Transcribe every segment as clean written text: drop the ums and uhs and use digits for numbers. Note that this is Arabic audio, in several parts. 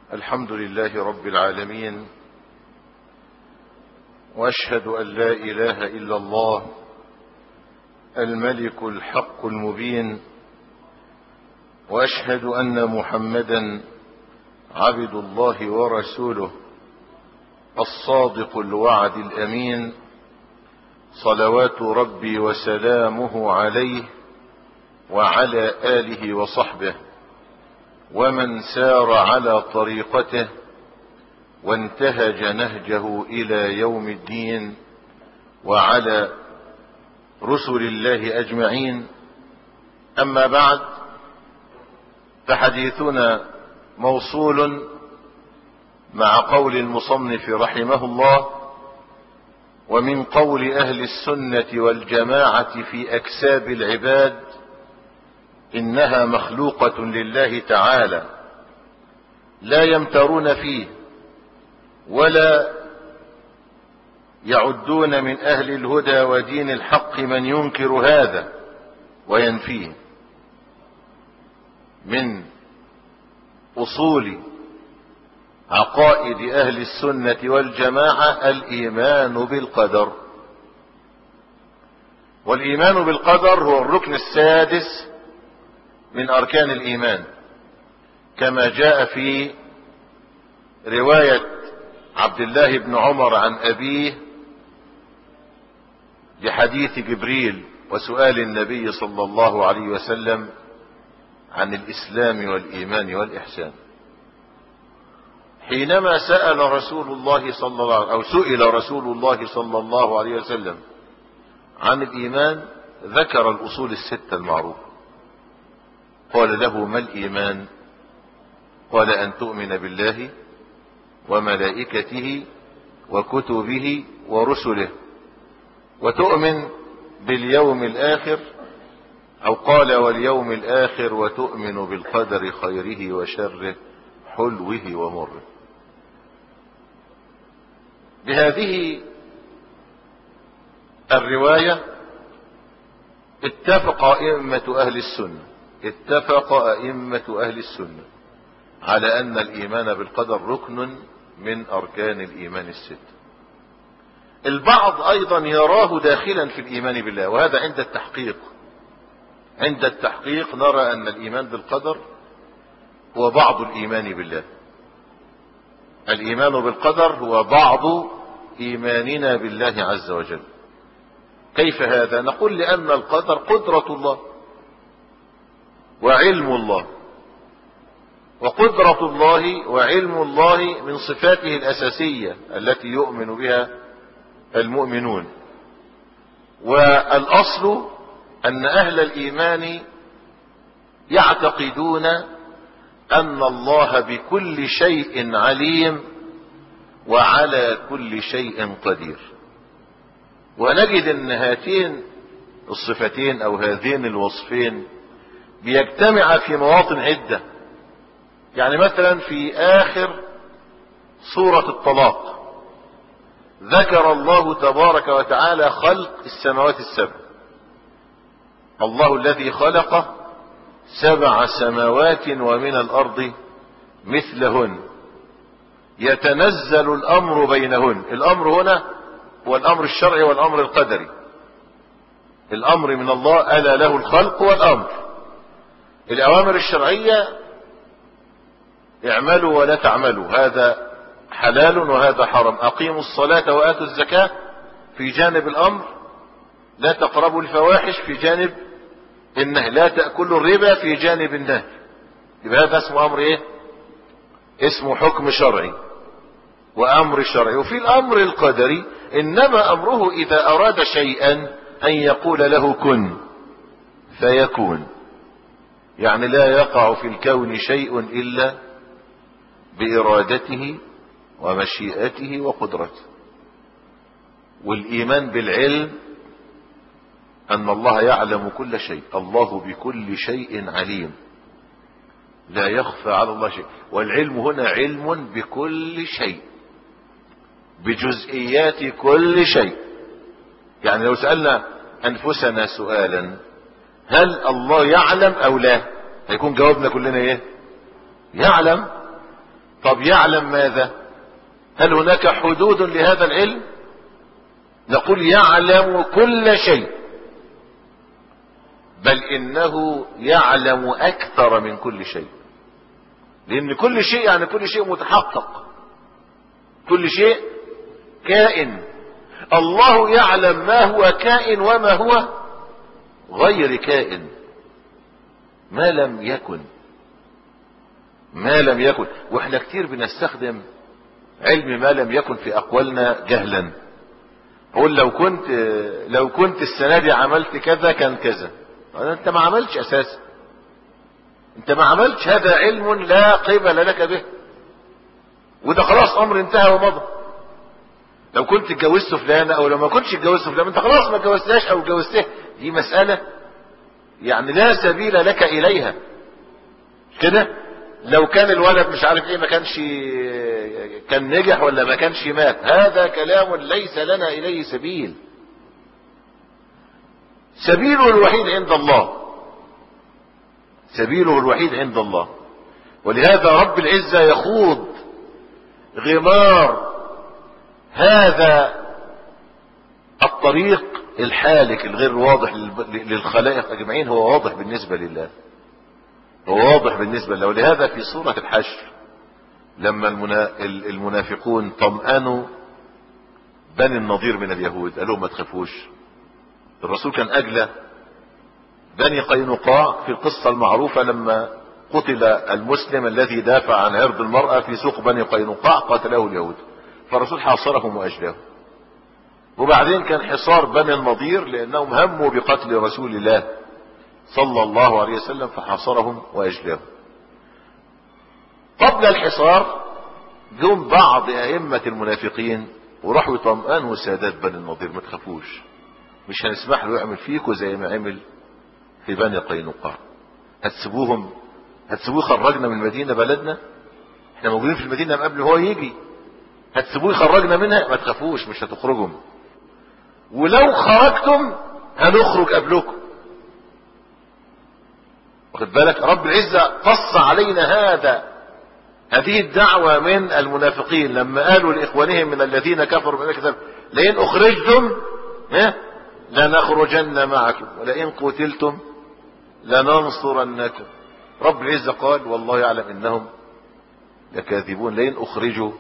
الحمد لله رب العالمين، وأشهد أن لا إله إلا الله الملك الحق المبين، وأشهد أن محمدا عبد الله ورسوله الصادق الوعد الأمين، صلوات ربي وسلامه عليه وعلى آله وصحبه ومن سار على طريقته وانتهج نهجه إلى يوم الدين، وعلى رسل الله أجمعين. أما بعد، فحديثنا موصول مع قول المصنف رحمه الله: ومن قول أهل السنة والجماعة في أكساب العباد إنها مخلوقة لله تعالى، لا يمترون فيه ولا يعدون من أهل الهدى ودين الحق من ينكر هذا وينفيه. من أصول عقائد أهل السنة والجماعة الإيمان بالقدر، والإيمان بالقدر هو الركن السادس من أركان الإيمان، كما جاء في رواية عبد الله بن عمر عن أبيه لحديث جبريل وسؤال النبي صلى الله عليه وسلم عن الإسلام والإيمان والإحسان. حينما سئل رسول الله صلى الله عليه وسلم عن الإيمان، ذكر الأصول الستة المعروفة. قال له: ما الإيمان؟ قال: أن تؤمن بالله وملائكته وكتبه ورسله، وتؤمن باليوم الآخر، أو قال: واليوم الآخر، وتؤمن بالقدر خيره وشره حلوه ومره. بهذه الرواية اتفق أئمة أهل السنة على أن الإيمان بالقدر ركن من أركان الإيمان الستة. البعض أيضا يراه داخلا في الإيمان بالله، وهذا عند التحقيق نرى أن الإيمان بالقدر هو بعض الإيمان بالله. الإيمان بالقدر هو بعض إيماننا بالله عز وجل. كيف هذا؟ نقول: لأن القدر قدرة الله وعلم الله، وقدرة الله وعلم الله من صفاته الأساسية التي يؤمن بها المؤمنون. والأصل أن أهل الإيمان يعتقدون أن الله بكل شيء عليم وعلى كل شيء قدير. ونجد أن هاتين الصفتين أو هذين الوصفين بيجتمع في مواطن عدة. يعني مثلا في آخر سورة الطلاق ذكر الله تبارك وتعالى خلق السماوات السبع. الله الذي خلق 7 سماوات ومن الأرض مثلهن يتنزل الأمر بينهن. الأمر هنا هو الأمر الشرعي والأمر القدري. الأمر من الله، ألا له الخلق والأمر. الأوامر الشرعية: اعملوا ولا تعملوا، هذا حلال وهذا حرام. أقيموا الصلاة وآتوا الزكاة في جانب الأمر، لا تقربوا الفواحش في جانب النهي، لا تأكلوا الربا في جانب النهي. يبقى هذا اسمه أمر إيه؟ اسمه حكم شرعي وأمر شرعي. وفي الأمر القدري إنما أمره إذا أراد شيئا أن يقول له كن فيكون. يعني لا يقع في الكون شيء إلا بإرادته ومشيئته وقدرته. والإيمان بالعلم أن الله يعلم كل شيء، الله بكل شيء عليم، لا يخفى على الله شيء. والعلم هنا علم بكل شيء، بجزئيات كل شيء. يعني لو سألنا أنفسنا سؤالا: هل الله يعلم أو لا؟ هيكون جوابنا كلنا ايه؟ يعلم. طب يعلم ماذا؟ هل هناك حدود لهذا العلم؟ نقول يعلم كل شيء، بل انه يعلم اكثر من كل شيء، لان كل شيء يعني كل شيء متحقق، كل شيء كائن. الله يعلم ما هو كائن وما هو غير كائن، ما لم يكن، ما لم يكن. واحنا كتير بنستخدم علم ما لم يكن في اقوالنا جهلا. قول لو كنت السنة دي عملت كذا كان كذا. انت ما عملتش اساسا، انت ما عملتش، هذا علم لا قبل لك به، وده خلاص امر انتهى ومضى. لو كنت اتجوزت فلانة او لو ما كنتش اتجوزت فلان، انت خلاص ما اتجوزتهاش او اتجوزتها، دي مسألة يعني لا سبيل لك اليها كده. لو كان الولد مش عارف ايه، ما كانش كان نجح ولا ما كانش مات، هذا كلام ليس لنا اليه سبيل. سبيله الوحيد عند الله، سبيله الوحيد عند الله. ولهذا رب العزة يخوض غمار هذا الطريق الحالك الغير واضح للخلائق اجمعين، هو واضح بالنسبة لله، هو واضح بالنسبة له. ولهذا في سورة الحشر لما المنافقون طمأنوا بني النضير من اليهود، قالوا ما تخافوش، الرسول كان اجلى بني قينقاع في القصة المعروفة لما قتل المسلم الذي دافع عن عرض المرأة في سوق بني قينقاع، قتله اليهود، فالرسول حاصرهم واجلاهم. وبعدين كان حصار بني النضير لانهم هموا بقتل رسول الله صلى الله عليه وسلم، فحاصرهم واجلاهم. قبل الحصار جم بعض ائمة المنافقين وراحوا يطمئنوا سادات بني النضير، ما تخافوش، مش هنسمح له يعمل فيكم زي ما عمل في بني قينقاع. هتسيبوه يخرجنا من المدينة بلدنا، احنا موجودين في المدينة من قبل هو يجي، هتسيبوه يخرجنا منها؟ ما تخافوش، مش هتخرجوا، ولو خرجتم هنخرج قبلكم. واخد بالك؟ رب العزة قص علينا هذه الدعوة من المنافقين لما قالوا لإخوانهم من الذين كفروا من الكتاب لئن أخرجتم لنخرجن معكم ولئن قتلتم لننصرنكم. رب العزة قال والله يعلم إنهم لكاذبون. لئن أخرجوا،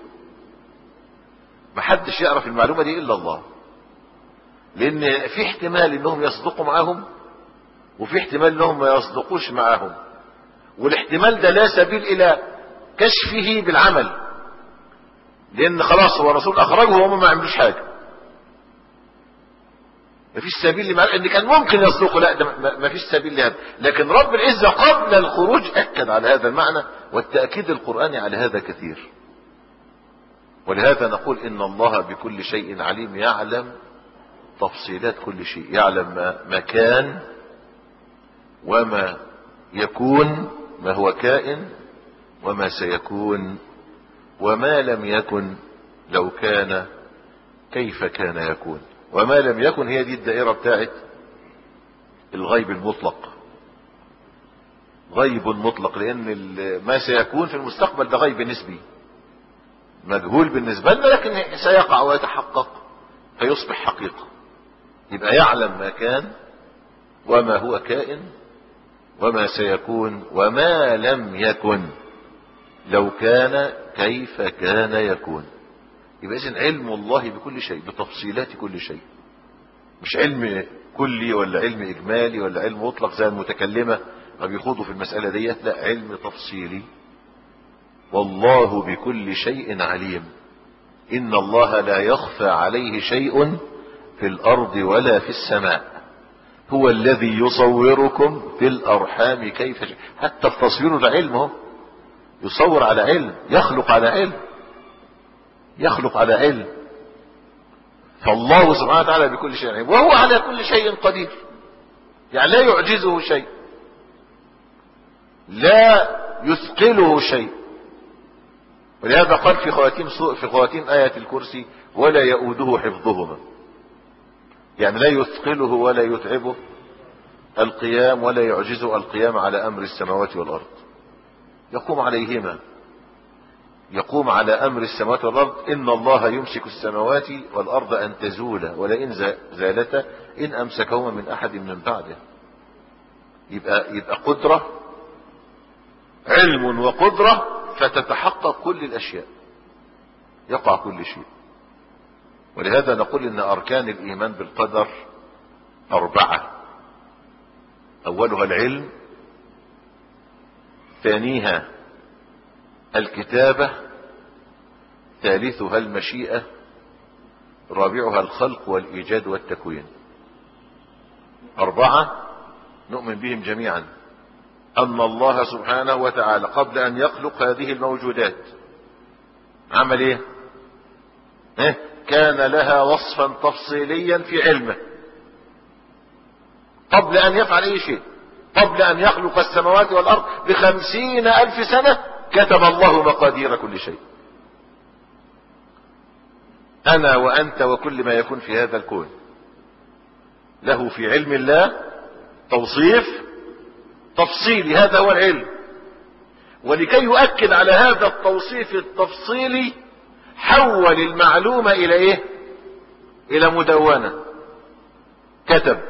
محدش يعرف المعلومة دي إلا الله، لأن في احتمال إنهم يصدقوا معهم وفي احتمال إنهم ما يصدقوش معهم، والاحتمال ده لا سبيل إلى كشفه بالعمل، لأن خلاص هو الرسول أخرجه وهم ما عملوش حاجة، مفيش سبيل لمعنى ان كان ممكن يصدقوا، لا ده مفيش سبيل لهذا. لكن رب العزة قبل الخروج اكد على هذا المعنى، والتأكيد القرآني على هذا كثير. ولهذا نقول ان الله بكل شيء عليم، يعلم تفصيلات كل شيء، يعلم ما كان وما يكون، ما هو كائن وما سيكون، وما لم يكن لو كان كيف كان يكون. وما لم يكن هي دي الدائرة بتاعت الغيب المطلق، غيب مطلق، لان ما سيكون في المستقبل ده غيب نسبي مجهول بالنسبة لنا، لكن سيقع ويتحقق فيصبح حقيقة. يبقى يعلم ما كان وما هو كائن وما سيكون، وما لم يكن لو كان كيف كان يكون. يبقى إذن علم الله بكل شيء، بتفصيلات كل شيء، مش علم كلي ولا علم إجمالي ولا علم مطلق زي المتكلمة ما بيخوضوا في المسألة ديت، لا، علم تفصيلي. والله بكل شيء عليم، إن الله لا يخفى عليه شيء في الأرض ولا في السماء، هو الذي يصوركم في الأرحام كيف شاء. حتى التصوير ده علم، يصور على علم، يخلق على علم، يخلق على علم. فالله سبحانه وتعالى بكل شيء عليم، وهو على كل شيء قدير، يعني لا يعجزه شيء، لا يثقله شيء. ولهذا قال في خواتيم آية الكرسي ولا يؤوده حفظهما، يعني لا يثقله ولا يتعبه القيام ولا يعجزه القيام على أمر السماوات والأرض، يقوم عليهما يقوم على أمر السماوات والأرض. إن الله يمسك السماوات والأرض أن تزولا ولئن زالتا إن أمسكهما من أحد من بعده. يبقى قدرة، علم وقدرة، فتتحقق كل الأشياء، يقع كل شيء. ولهذا نقول إن أركان الإيمان بالقدر 4: أولها العلم، ثانيها الكتابة، ثالثها المشيئة، رابعها الخلق والإيجاد والتكوين. 4 نؤمن بهم جميعا. أن الله سبحانه وتعالى قبل أن يخلق هذه الموجودات عمل إيه؟ كان لها وصفا تفصيليا في علمه قبل أن يفعل أي شيء. قبل أن يخلق السماوات والأرض ب50,000 سنة كتب الله مقادير كل شيء. أنا وأنت وكل ما يكون في هذا الكون له في علم الله توصيف تفصيلي، هذا هو العلم. ولكي يؤكد على هذا التوصيف التفصيلي حول المعلومة إلى إيه؟ إلى مدونة، كتب.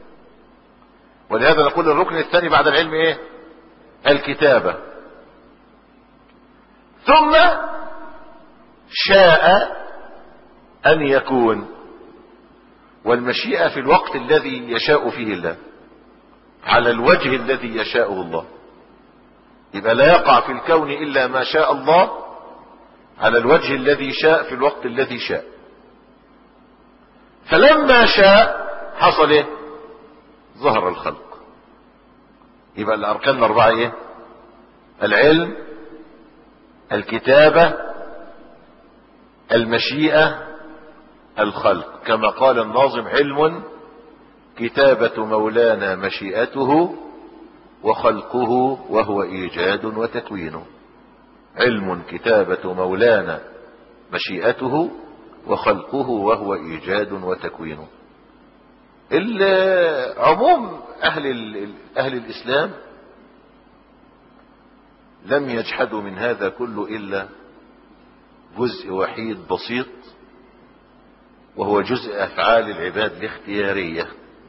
ولهذا نقول الركن الثاني بعد العلم إيه؟ الكتابة. ثم شاء أن يكون، والمشيئة في الوقت الذي يشاء فيه الله على الوجه الذي يشاءه الله. يبقى لا يقع في الكون إلا ما شاء الله على الوجه الذي شاء في الوقت الذي شاء. فلما شاء حصل ايه؟ ظهر الخلق. يبقى الأركان الأربعة ايه؟ العلم، الكتابة، المشيئة، الخلق. كما قال الناظم: علم كتابة مولانا مشيئته وخلقه وهو إيجاد وتكوين. علم كتابة مولانا مشيئته وخلقه وهو إيجاد وتكوين. عموم أهل الإسلام لم يجحدوا من هذا كله إلا جزء وحيد بسيط، وهو جزء أفعال العباد الاختيارية.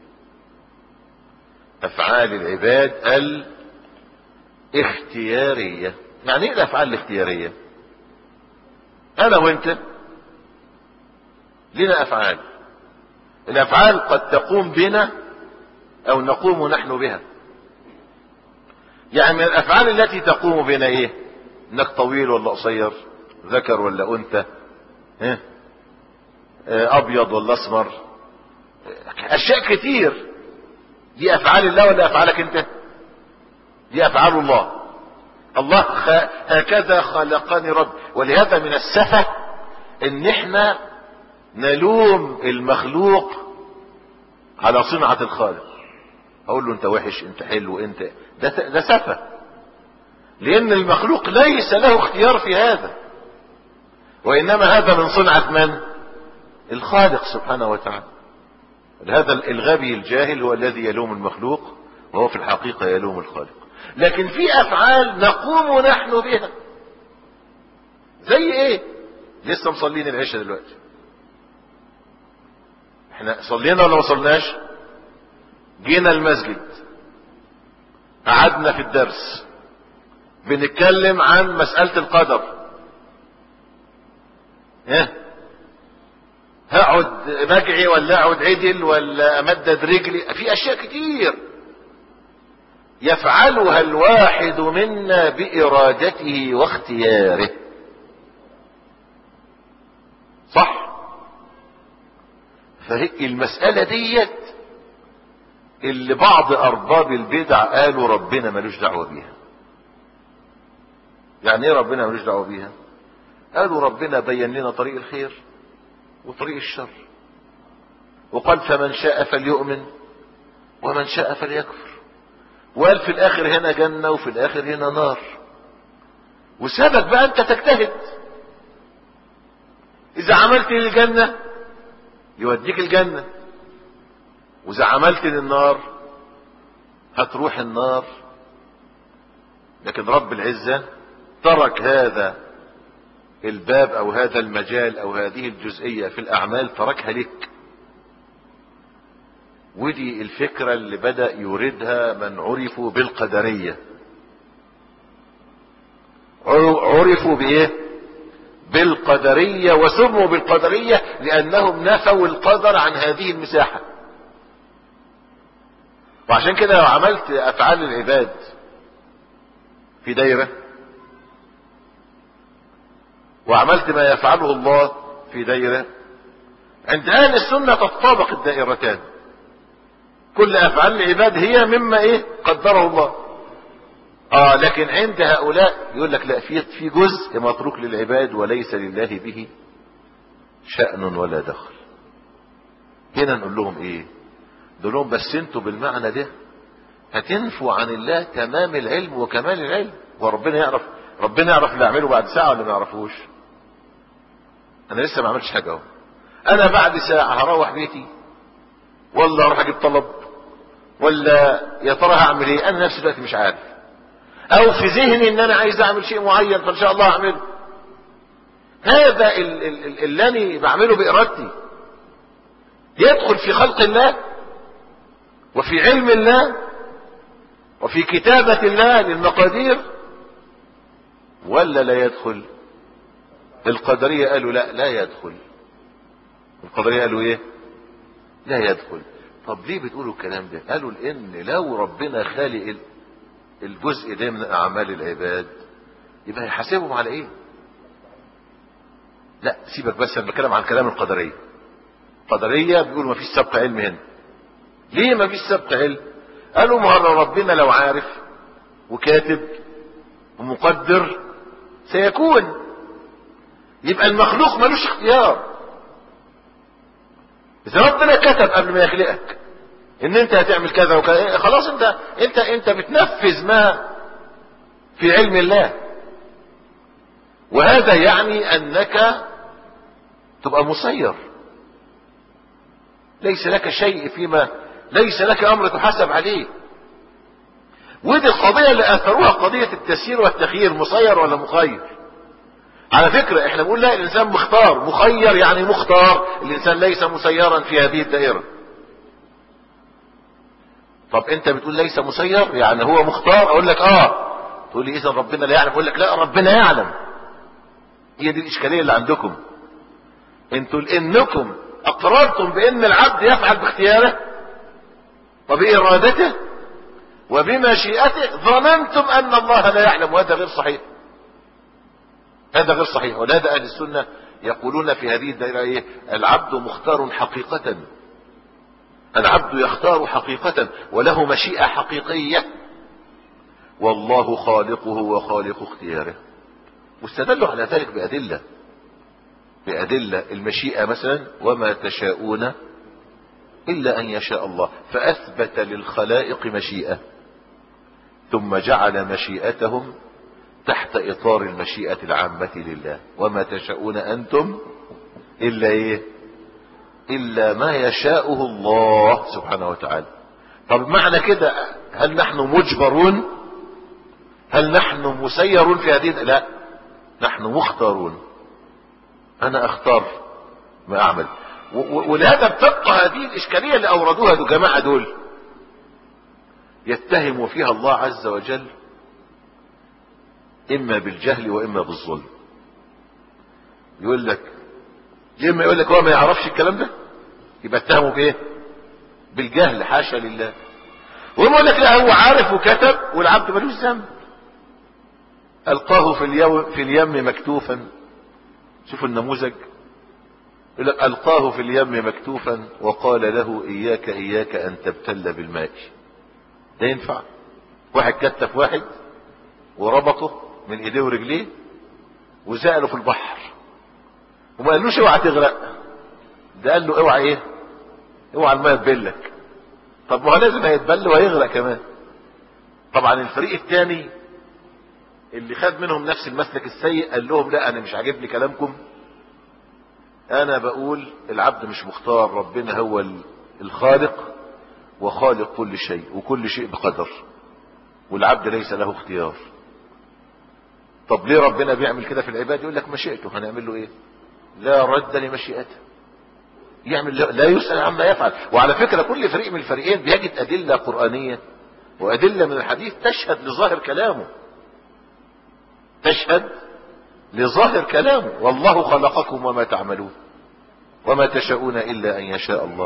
أفعال العباد الاختيارية. يعني ايه الأفعال الاختيارية؟ أنا وأنت لنا أفعال. الأفعال قد تقوم بنا أو نقوم نحن بها. يعني من الأفعال التي تقوم بنا إيه؟ إنك طويل ولا قصير، ذكر ولا أنثى، أبيض ولا أسمر، أشياء كتير. دي أفعال الله ولا أفعالك أنت؟ دي أفعال الله. الله هكذا خلقني رب. ولهذا من السفه ان احنا نلوم المخلوق على صنعة الخالق. اقول له انت وحش، انت حلو، انت ده سفه. لان المخلوق ليس له اختيار في هذا، وانما هذا من صنعة من؟ الخالق سبحانه وتعالى. هذا الغبي الجاهل هو الذي يلوم المخلوق، وهو في الحقيقة يلوم الخالق. لكن في افعال نقوم نحن بها. زي ايه؟ لسه مصلين العشاء دلوقتي. احنا صلينا ولا ما صلناش؟ جينا المسجد، قعدنا في الدرس بنتكلم عن مسألة القدر. هقعد مجعي ولا اقعد عدل ولا امدد رجلي؟ في اشياء كتير يفعلها الواحد منا بإرادته واختياره. صح؟ فهي المسألة ديت اللي بعض أرباب البدع قالوا ربنا ملوش دعوة بيها. يعني ايه ربنا ملوش دعوة بيها؟ قالوا ربنا بين لنا طريق الخير وطريق الشر، وقال فمن شاء فليؤمن ومن شاء فليكفر، وقال في الاخر هنا جنة وفي الاخر هنا نار، وسابك بقى انت تجتهد. اذا عملت للجنة يوديك الجنة، واذا عملت للنار هتروح النار. لكن رب العزة ترك هذا الباب او هذا المجال او هذه الجزئية في الاعمال تركها لك. ودي الفكرة اللي بدأ يوردها من عرفوا بالقدرية. عرفوا بايه؟ بالقدرية، وسموا بالقدرية لانهم نفوا القدر عن هذه المساحة. وعشان كده لو عملت افعال العباد في دايرة وعملت ما يفعله الله في دايرة، عند اهل السنة تتطابق الدائرتان. كل افعال العباد هي مما ايه قدره الله. لكن عند هؤلاء يقول لك لا، في جزء متروك للعباد وليس لله به شأن ولا دخل. هنا نقول لهم ايه؟ نقول لهم بس انتوا بالمعنى ده هتنفوا عن الله تمام العلم وكمال العلم. وربنا يعرف، ربنا يعرف اللي اعمله بعد ساعة ولا ما يعرفوش؟ انا لسه ما عملتش حاجة اهو. انا بعد ساعة هروح بيتي ولا اروح اجيب طلب ولا يا ترى هعمل ايه؟ انا نفسي دلوقتي مش عارف. او في ذهني ان انا عايز اعمل شيء معين فان شاء الله اعمله. هذا اللي انا بعمله بارادتي يدخل في خلق الله وفي علم الله وفي كتابة الله للمقادير ولا لا يدخل؟ القدرية قالوا لا يدخل. القدرية قالوا ايه؟ لا يدخل. طب ليه بتقولوا الكلام ده؟ قالوا لان لو ربنا خالق الجزء ده من اعمال العباد يبقى هيحاسبهم على ايه؟ لا سيبك، بس انا بتكلم عن كلام القدرية. القدرية بيقولوا ما فيش سبق علم هنا. ليه ما فيش سبق علم؟ قالوا ما هو ربنا لو عارف وكاتب ومقدر سيكون، يبقى المخلوق ملوش اختيار. اذا ربنا كتب قبل ما يخلقك ان انت هتعمل كذا وكذا، خلاص انت بتنفذ ما في علم الله. وهذا يعني انك تبقى مسير، ليس لك شيء فيما ليس لك امر تحاسب عليه. ودي القضية اللي اثروها قضية التسيير والتخيير، مسير ولا مخير. على فكرة احنا بنقول لا، الانسان مختار. مخير يعني مختار، الانسان ليس مسيرا في هذه الدائرة. طب انت بتقول ليس مسير يعني هو مختار، اقول لك تقول لي اذا ربنا لا يعلم، اقول لك لا، ربنا يعلم. هي دي الاشكالية اللي عندكم انتوا، لانكم اقررتم بان العبد يفعل باختياره وبارادته وبمشيئته، ظننتم ان الله لا يعلم، وهذا غير صحيح. هذا غير صحيح. ولهذا اهل السنة يقولون في هذه الدائرة ايه؟ العبد مختار حقيقة. العبد يختار حقيقة وله مشيئة حقيقية، والله خالقه وخالق اختياره. واستدلوا على ذلك بأدلة المشيئة مثلا، وما تشاءون إلا أن يشاء الله، فأثبت للخلائق مشيئة ثم جعل مشيئتهم تحت إطار المشيئة العامة لله. وما تشاءون أنتم إلا إيه؟ إلا ما يشاءه الله سبحانه وتعالى. طب معنى كده هل نحن مجبرون؟ هل نحن مسيرون في هذه؟ لا، نحن مختارون. أنا أختار ما أعمل. ولهذا بتبقى هذه الإشكالية اللي أوردوها الجماعة دول، يتهموا فيها الله عز وجل إما بالجهل وإما بالظلم. يقول لك لما يقول لك هو ما يعرفش الكلام ده يبقى اتهموا بايه؟ بالجهل، حاشا لله. ويقول لك لا، هو عارف وكتب والعبد ملوش ذنب. القاه في اليم مكتوفا. شوفوا النموذج، يقول لك القاه في اليم مكتوفا وقال له اياك ان تبتل بالماء. ده ينفع؟ واحد كتف واحد وربطه من ايديه ورجليه وزقله في البحر وما قالوش اوعى تغرق، ده قال له اوعى ايه؟ اوعى الماء تبلك. طب ما هو لازم هيتبل وهيغرق كمان. طبعا الفريق الثاني اللي خد منهم نفس المسلك السيء قال لهم لا، انا مش عاجبني كلامكم، انا بقول العبد مش مختار، ربنا هو الخالق وخالق كل شيء، وكل شيء بقدر، والعبد ليس له اختيار. طب ليه ربنا بيعمل كده في العباد؟ يقول لك مشيئته، هنعمل له ايه؟ لا رد لمشيئته، يعمل لا يسأل عما يفعل. وعلى فكرة كل فريق من الفريقين بيجد أدلة قرآنية وأدلة من الحديث تشهد لظاهر كلامه، تشهد لظاهر كلامه. والله خلقكم وما تعملون وما تشاءون إلا أن يشاء الله.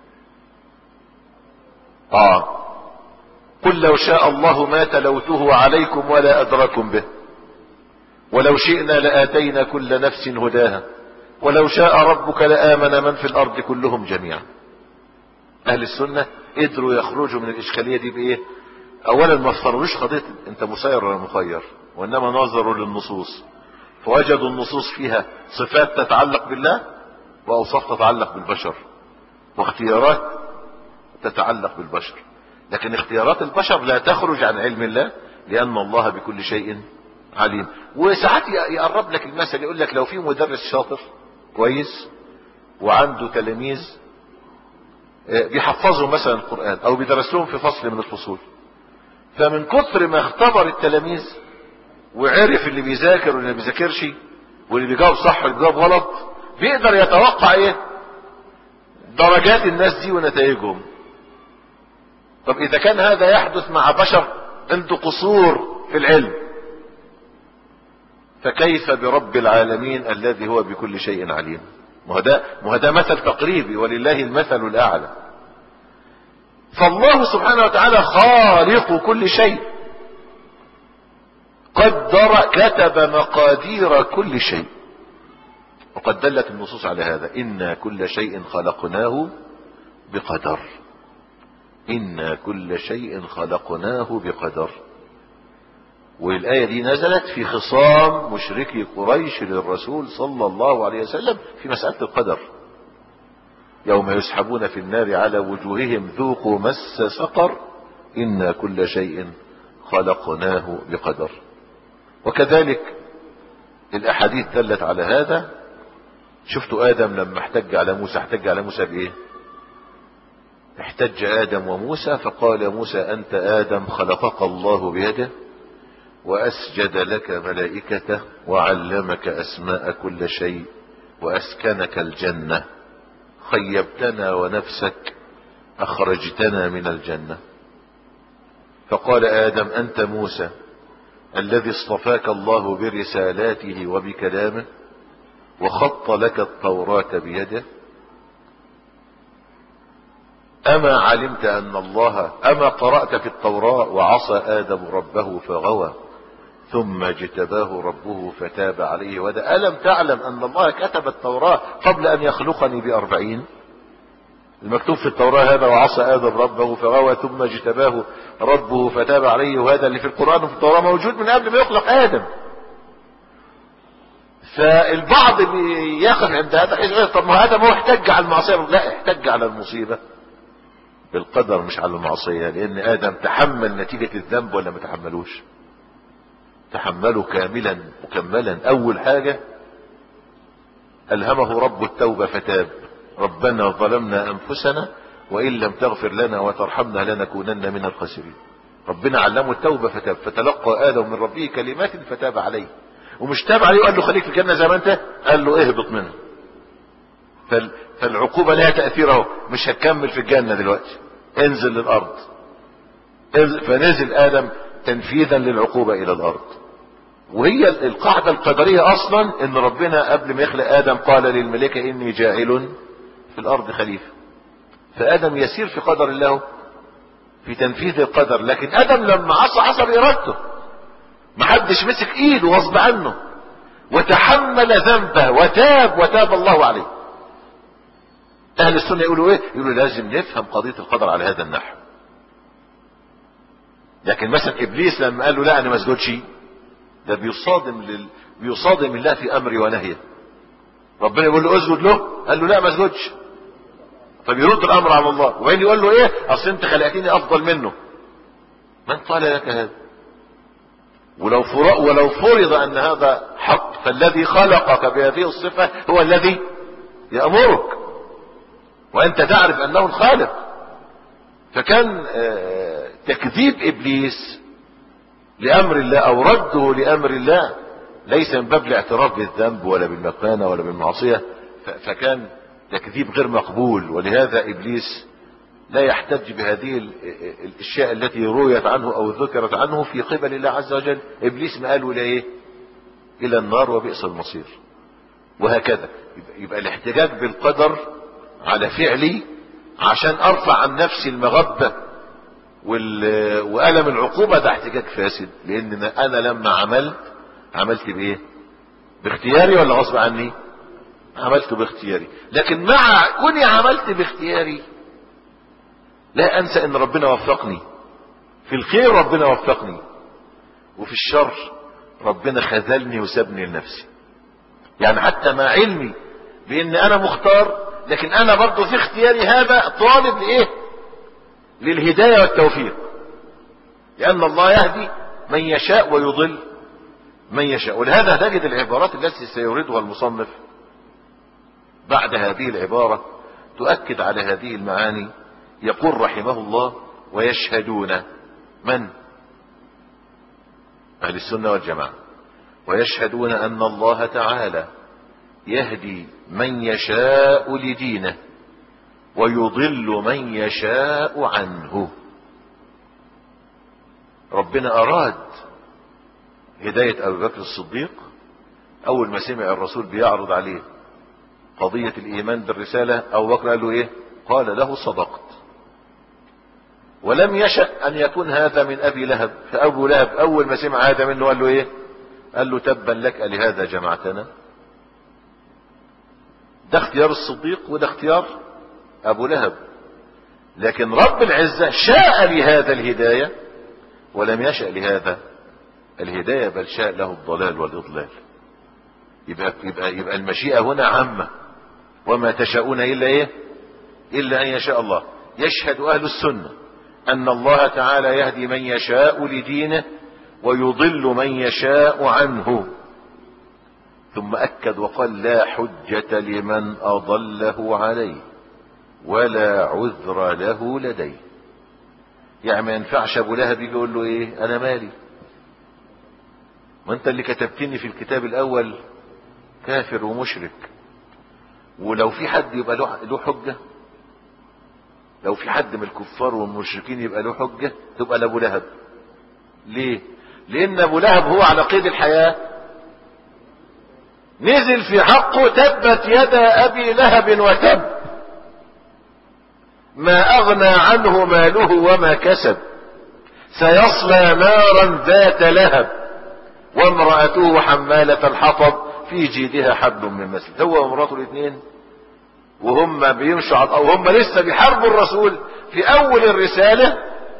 قل لو شاء الله ما تلوته عليكم ولا أدراكم به ولو شئنا لآتينا كل نفس هداها ولو شاء ربك لآمن من في الأرض كلهم جميعا. أهل السنة قدروا يخرجوا من الإشكالية دي بإيه؟ أولا ما افترضوش قضية أنت مسير ولا مخير، وإنما نظروا للنصوص فوجدوا النصوص فيها صفات تتعلق بالله وأوصاف تتعلق بالبشر واختيارات تتعلق بالبشر، لكن اختيارات البشر لا تخرج عن علم الله لأن الله بكل شيء عليم. وساعات يقرب لك المثل، يقول لك لو في مدرس شاطر كويس وعنده تلاميذ بيحفظوا مثلا القرآن او بيدرس لهم في فصل من الفصول، فمن كثر ما اختبر التلاميذ وعرف اللي بيذاكر واللي ما بيذاكرش واللي بيجاوب صح واللي بيجاوب غلط، بيقدر يتوقع ايه درجات الناس دي ونتائجهم. طب اذا كان هذا يحدث مع بشر عنده قصور في العلم، فكيف برب العالمين الذي هو بكل شيء عليم؟ ما هو ده مثل تقريبي ولله المثل الاعلى. فالله سبحانه وتعالى خالق كل شيء، كتب مقادير كل شيء، وقد دلت النصوص على هذا. إنا كل شيء خلقناه بقدر، إنا كل شيء خلقناه بقدر. والآية دي نزلت في خصام مشركي قريش للرسول صلى الله عليه وسلم في مسألة القدر، يوم يسحبون في النار على وجوههم ذوقوا مس سقر إنا كل شيء خلقناه بقدر. وكذلك الأحاديث دلت على هذا. شفتوا آدم لما احتج على موسى بإيه؟ احتج آدم وموسى فقال موسى أنت آدم خلقك الله بيده وأسجد لك ملائكته وعلمك أسماء كل شيء وأسكنك الجنة خيبتنا ونفسك أخرجتنا من الجنة. فقال آدم أنت موسى الذي اصطفاك الله برسالاته وبكلامه وخط لك التوراة بيده، أما قرأت في التوراة وعصى آدم ربه فغوى ثم اجتباه ربه فتاب عليه وهدى، ألم تعلم أن الله كتب التوراة قبل أن يخلقني ب40؟ المكتوب في التوراة هذا وعصى آدم ربه فغوى ثم اجتباه ربه فتاب عليه وهذا اللي في القرآن وفي التوراة موجود من قبل ما يخلق آدم. فالبعض بياخذ عند هذا طب ما آدم هو احتج على المعصية، لا، احتج على المصيبة بالقدر مش على المعصية، لأن آدم تحمل نتيجة الذنب ولا ما تحملوش؟ تحمله كاملا مكملا. أول حاجة ألهمه رب التوبة فتاب، ربنا ظلمنا أنفسنا وإن لم تغفر لنا وترحمنا لنكونن من الخاسرين. ربنا علمه التوبة فتاب، فتلقى آدم من ربه كلمات فتاب عليه، ومش تاب عليه وقال له خليك في الجنة زي ما انت، قال له اهبط منه. فالعقوبة لها تأثير اهو، مش هتكمل في الجنة دلوقتي، انزل للأرض. فنزل آدم تنفيذا للعقوبة إلى الأرض. وهي القاعدة القدرية أصلا إن ربنا قبل ما يخلق آدم قال للملائكة إني جاعل في الأرض خليفة، فآدم يسير في قدر الله في تنفيذ القدر. لكن آدم لما عصى بإرادته، محدش مسك إيده غصب عنه، وتحمل ذنبه وتاب الله عليه. أهل السنة يقولوا إيه؟ يقولوا لازم نفهم قضية القدر على هذا النحو. لكن مثلا إبليس لما قال له لا أنا ما اسجدش، ده بيصادم الله في أمري ونهيه. ربنا يقول له اسجد له، قال له لا ما اسجدش، فبيرد الأمر على الله. وبعدين يقول له إيه؟ أصل أنت خلقتني أفضل منه. من قال لك هذا؟ ولو فرض أن هذا حق، فالذي خلقك بهذه الصفة هو الذي يأمرك، وأنت تعرف أنه الخالق. فكان تكذيب إبليس لأمر الله أو رده لأمر الله، ليس من باب الاعتراف بالذنب ولا بالمكانة ولا بالمعصية، فكان تكذيب غير مقبول. ولهذا إبليس لا يحتج بهذه الاشياء التي رويت عنه او ذكرت عنه في قبل الله عز وجل. ابليس ما قالوا الى ايه؟ الى النار وبئس المصير. وهكذا يبقى الاحتجاج بالقدر على فعلي عشان ارفع عن نفسي المغبة وألم العقوبة، ده احتجاج فاسد. لان انا لما عملت بايه؟ باختياري ولا غصب عني؟ عملت باختياري. لكن مع كوني عملت باختياري لا انسى ان ربنا وفقني في الخير، ربنا وفقني، وفي الشر ربنا خذلني وسابني لنفسي. يعني حتى مع علمي بان انا مختار، لكن انا برضو في اختياري هذا طالب لايه؟ للهداية والتوفيق. لان الله يهدي من يشاء ويضل من يشاء. ولهذا تجد العبارات التي سيوردها المصنف بعد هذه العبارة تؤكد على هذه المعاني. يقول رحمه الله: ويشهدون من؟ أهل السنة والجماعة. ويشهدون أن الله تعالى يهدي من يشاء لدينه ويضل من يشاء عنه. ربنا أراد هداية أبي بكر الصديق أول ما سمع الرسول بيعرض عليه قضية الإيمان بالرسالة. أبو بكر قال له إيه؟ قال له: صدقت. ولم يشأ أن يكون هذا من أبي لهب. فأبو لهب أول ما سمع هذا منه قال له إيه؟ قال له: تبا لك ألهذا جمعتنا. ده اختيار الصديق وده اختيار أبو لهب. لكن رب العزة شاء لهذا الهداية ولم يشأ لهذا الهداية، بل شاء له الضلال والإضلال. يبقى المشيئة هنا عامة. وما تشاءون إلا إيه؟ إلا أن يشاء الله. يشهد أهل السنة أن الله تعالى يهدي من يشاء لدينه ويضل من يشاء عنه. ثم أكد وقال: لا حجة لمن أضله عليه ولا عذر له لديه. يعني ما ينفعش أبو لهب يقول له إيه؟ أنا مالي، ما أنت اللي كتبتني في الكتاب الأول كافر ومشرك. ولو في حد يبقى له حجة، لو في حد من الكفار والمشركين يبقى له حجة، تبقى لأبو لهب. ليه؟ لأن أبو لهب هو على قيد الحياة، نزل في حقه: تبت يدا أبي لهب وتب ما أغنى عنه ماله وما كسب سيصلى نارا ذات لهب وامرأته حمالة الحطب في جيدها حبل من مسد. هو ومراته الاثنين وهم بيمشوا او هم لسه بيحاربوا الرسول في اول الرسالة،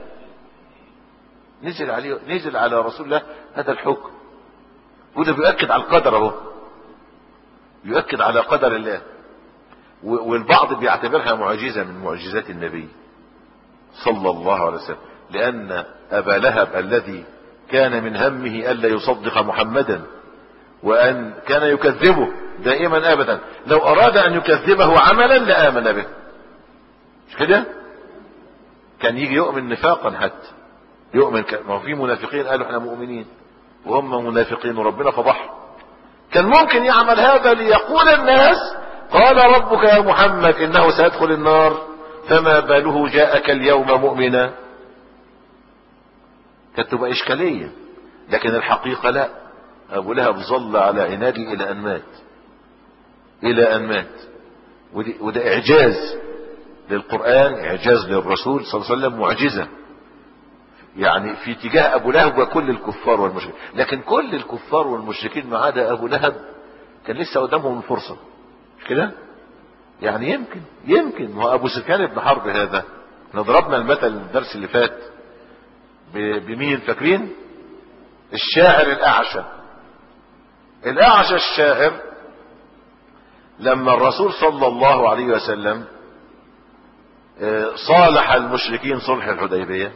نزل على رسول الله هذا الحكم. وده بيؤكد على القدر اهو، يؤكد على قدر الله. والبعض بيعتبرها معجزة من معجزات النبي صلى الله عليه وسلم، لان ابا لهب الذي كان من همه الا يصدق محمدا وان كان يكذبه دائما ابدا، لو اراد ان يكذبه عملا لآمن به. مش كده؟ كان يجي يؤمن نفاقا، حتى يؤمن. ما هو في منافقين قالوا احنا مؤمنين وهم منافقين وربنا فضحهم. كان ممكن يعمل هذا ليقول الناس: قال ربك يا محمد انه سيدخل النار فما باله جاءك اليوم مؤمنا. كانت تبقى اشكالية. لكن الحقيقة لا، ابو لهب ظل على عناده الى ان مات. وده اعجاز للقرآن، اعجاز للرسول صلى الله عليه وسلم، معجزة يعني في اتجاه ابو لهب وكل الكفار والمشركين. لكن كل الكفار والمشركين ما عدا ابو لهب كان لسه قدامهم الفرصة. مش كده؟ يعني يمكن هو ابو سفيان بن حرب هذا، احنا ضربنا المثل الدرس اللي فات بمين فاكرين؟ الشاعر الأعشى الشاعر، لما الرسول صلى الله عليه وسلم صالح المشركين صلح الحديبية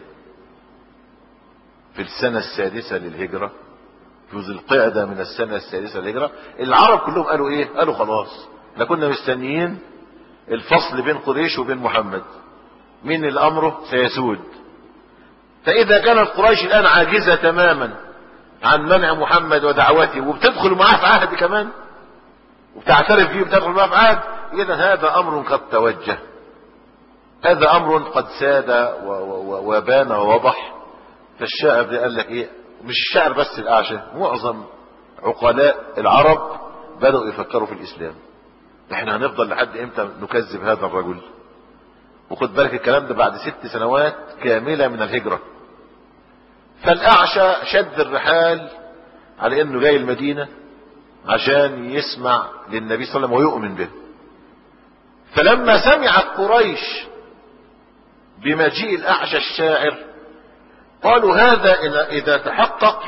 في السنة السادسة للهجرة، في ذي القعدة من السنة السادسة للهجرة، العرب كلهم قالوا ايه؟ قالوا خلاص احنا كنا مستنيين الفصل بين قريش وبين محمد، مين اللي امره سيسود. فاذا كانت قريش الان عاجزة تماما عن منع محمد ودعوته وبتدخل معاه في عهد كمان وبتعترف فيه وبتدخل معاه في عهد، اذا هذا امر قد توجه، هذا امر قد ساد وبان ووضح. فالشاعر ده قال لك ايه، مش الشاعر بس الاعشى، معظم عقلاء العرب بدأوا يفكروا في الاسلام. احنا هنفضل لحد امتى نكذب هذا الرجل؟ وخد بالك الكلام ده بعد 6 سنوات كاملة من الهجرة. فالاعشى شد الرحال على انه جاي المدينة عشان يسمع للنبي صلى الله عليه وسلم ويؤمن به. فلما سمعت قريش بمجيء الاعشى الشاعر قالوا هذا اذا تحقق،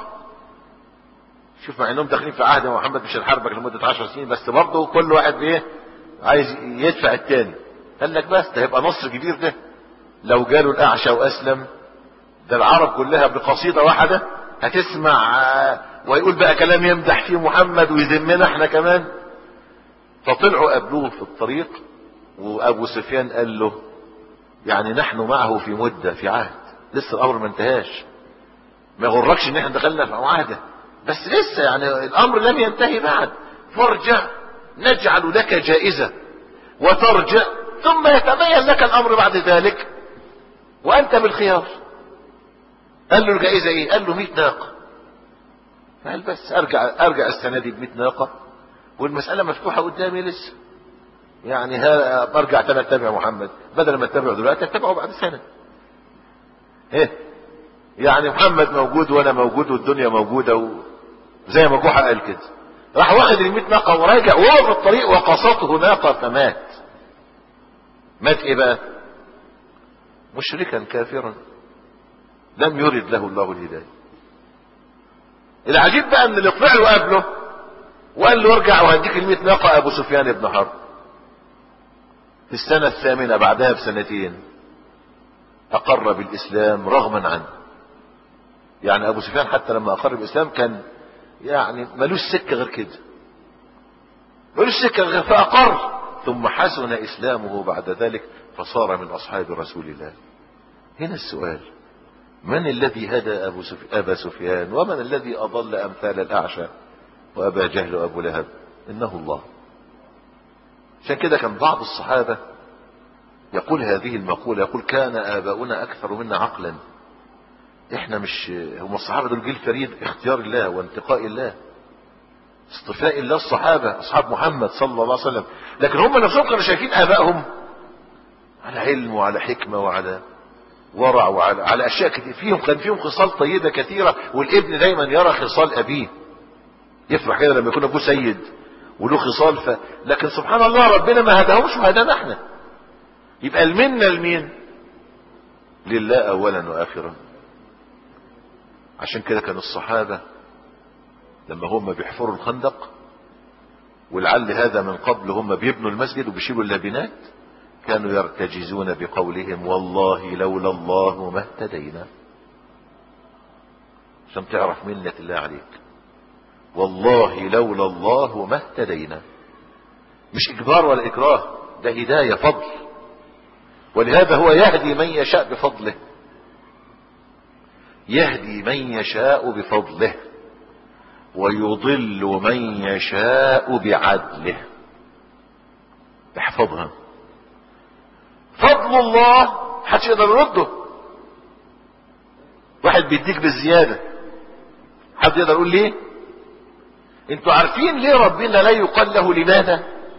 شوف مع انهم داخلين في عهد محمد مش هنحاربك لمدة 10 سنين، بس برضه كل واحد بايه عايز يدفع التاني. قال لك بس ده هيبقى نصر كبير ده، لو جاله الاعشى واسلم ده العرب كلها بقصيدة واحدة هتسمع ويقول بقى كلام يمدح فيه محمد ويذمنا احنا كمان. فطلعوا قابلوه في الطريق، وابو سفيان قال له يعني نحن معه في مدة، في عهد، لسه الامر ما انتهاش، ما يغركش ان احنا دخلنا في عهده، بس لسه يعني الامر لم ينتهي بعد، فارجع نجعل لك جائزة وترجع ثم يتبين لك الامر بعد ذلك وانت بالخيار. قال له الجائزة ايه؟ قال له 100 ناقة. قال بس ارجع السنة دي ب100 ناقة والمسألة مفتوحة قدامي لسه، يعني برجع تاني اتبع محمد، بدل ما اتبعه دلوقتي اتبعه بعد سنة. ايه يعني محمد موجود وانا موجود والدنيا موجودة زي ما جحا قال كده. راح واخد 100 ناقة وراجع، وهو في الطريق وقصته ناقة فمات. مات ايه بقى؟ مشركا كافرا لم يرد له الله الهداية. العجيب بقى ان اللي طلع له قبله وقال له ارجع وهديك 100 ناقة ابو سفيان بن حرب في السنة الثامنة بعدها ب2 اقر بالاسلام رغما عنه. يعني ابو سفيان حتى لما اقر بالاسلام كان يعني ملوش سكة غير كده، ملوش سكة غير فاقر، ثم حسن اسلامه بعد ذلك فصار من اصحاب رسول الله. هنا السؤال، من الذي هدى ابا سفيان ومن الذي اضل امثال الاعشى وابا جهل وابو لهب؟ انه الله. عشان كده كان بعض الصحابة يقول هذه المقولة، يقول كان آباؤنا أكثر منا عقلا. احنا مش هم الصحابة دول جيل فريد، اختيار الله وانتقاء الله، اصطفاء الله الصحابة أصحاب محمد صلى الله عليه وسلم. لكن هم نفسهم كانوا شايفين آبائهم على علم وعلى حكمة وعلى ورع وعلى أشياء كتير، كان فيهم خصال طيبة كثيرة، والابن دايما يرى خصال أبيه، يفرح كده لما يكون أبوه سيد وله خصال لكن سبحان الله ربنا ما هداهمش وهدانا احنا. يبقى المنة لمين؟ لله اولا واخرا. عشان كده كان الصحابة لما هم بيحفروا الخندق، ولعل هذا من قبل هم بيبنوا المسجد وبيشيلوا اللبنات، كانوا يرتجزون بقولهم والله لولا الله ما اهتدينا. عشان تعرف منة الله عليك، والله لولا الله ما اهتدينا. مش اجبار ولا اكراه، ده هداية فضل، ولهذا هو يهدي من يشاء بفضله، يهدي من يشاء بفضله ويضل من يشاء بعدله. احفظها، فضل الله محدش يقدر يرده. واحد بيديك بالزيادة حد يقدر يقول ليه؟ انتوا عارفين ليه ربنا لا يقال له لماذا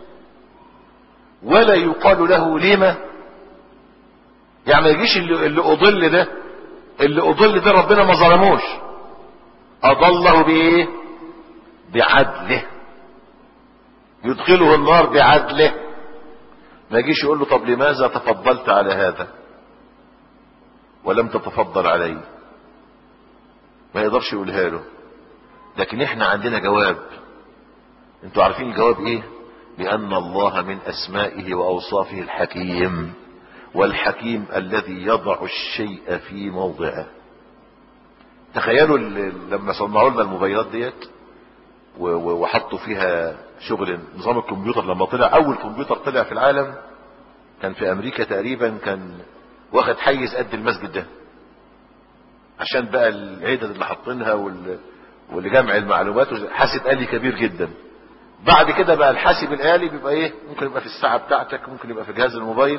ولا يقال له لما؟ يعني ما يجيش اللي اضل ده ربنا ما ظلموش، اضله بايه؟ بعدله، يدخله النار بعدله. ما يجيش يقول له طب لماذا تفضلت على هذا ولم تتفضل علي، ما يقدرش يقولها له. لكن احنا عندنا جواب. انتوا عارفين الجواب ايه؟ لان الله من اسمائه واوصافه الحكيم، والحكيم الذي يضع الشيء في موضعه. تخيلوا لما صنعوا لنا الموبايلات ديت وحطوا فيها شغل نظام الكمبيوتر. لما طلع اول كمبيوتر طلع في العالم كان في امريكا تقريبا، كان واخد حيز قد المسجد ده. عشان بقى العدد اللي حاطينها ولجمع المعلومات، حاسب آلي كبير جدا. بعد كده بقى الحاسب الآلي بيبقى ايه؟ ممكن يبقى في الساعة بتاعتك، ممكن يبقى في جهاز الموبايل.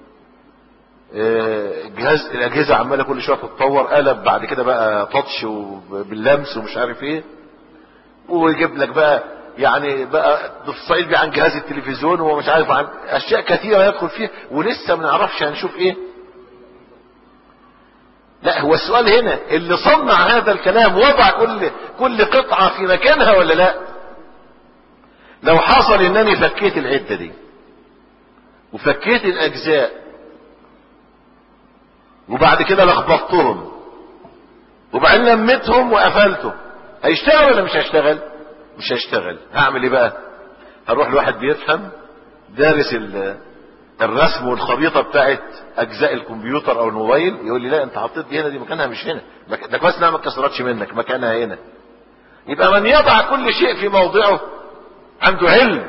الأجهزة عمالة كل شوية تتطور، قلب بعد كده بقى تاتش وباللمس ومش عارف ايه، ويجيب لك بقى يعني بقى تفصيل عن جهاز التلفزيون ومش عارف عن اشياء كثيرة يدخل فيها، ولسه ما نعرفش هنشوف ايه. لا، هو السؤال هنا اللي صنع هذا الكلام وضع كل قطعة في مكانها ولا لا؟ لو حصل انني فكيت العدة دي وفكيت الاجزاء وبعد كده لخبطتهم وبعدين لميتهم وقفلتهم، هيشتغل ولا مش هيشتغل؟ مش هيشتغل. هعمل ايه بقى؟ هروح لواحد بيفهم دارس الرسم والخريطة بتاعت اجزاء الكمبيوتر او الموبايل، يقول لي لا انت حطيت دي هنا، دي مكانها مش هنا، ده كويس انها ما اتكسرتش منك، مكانها هنا. يبقى من يضع كل شيء في موضعه عنده علم،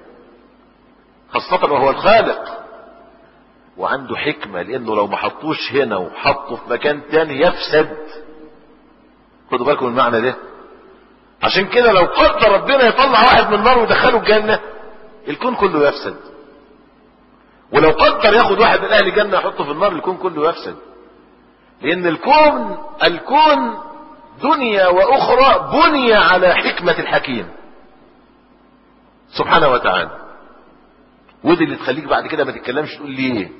خاصة وهو الخالق، وعنده حكمة، لانه لو ما حطوش هنا وحطه في مكان تاني يفسد. خدوا بالكم من المعنى ده. عشان كده لو قدر ربنا يطلع واحد من النار ويدخله الجنة، الكون كله يفسد. ولو قدر ياخد واحد من اهل الجنة يحطه في النار، الكون كله يفسد. لان الكون دنيا واخرى بني على حكمة الحكيم سبحانه وتعالى. ودي اللي تخليك بعد كده ما تتكلمش تقول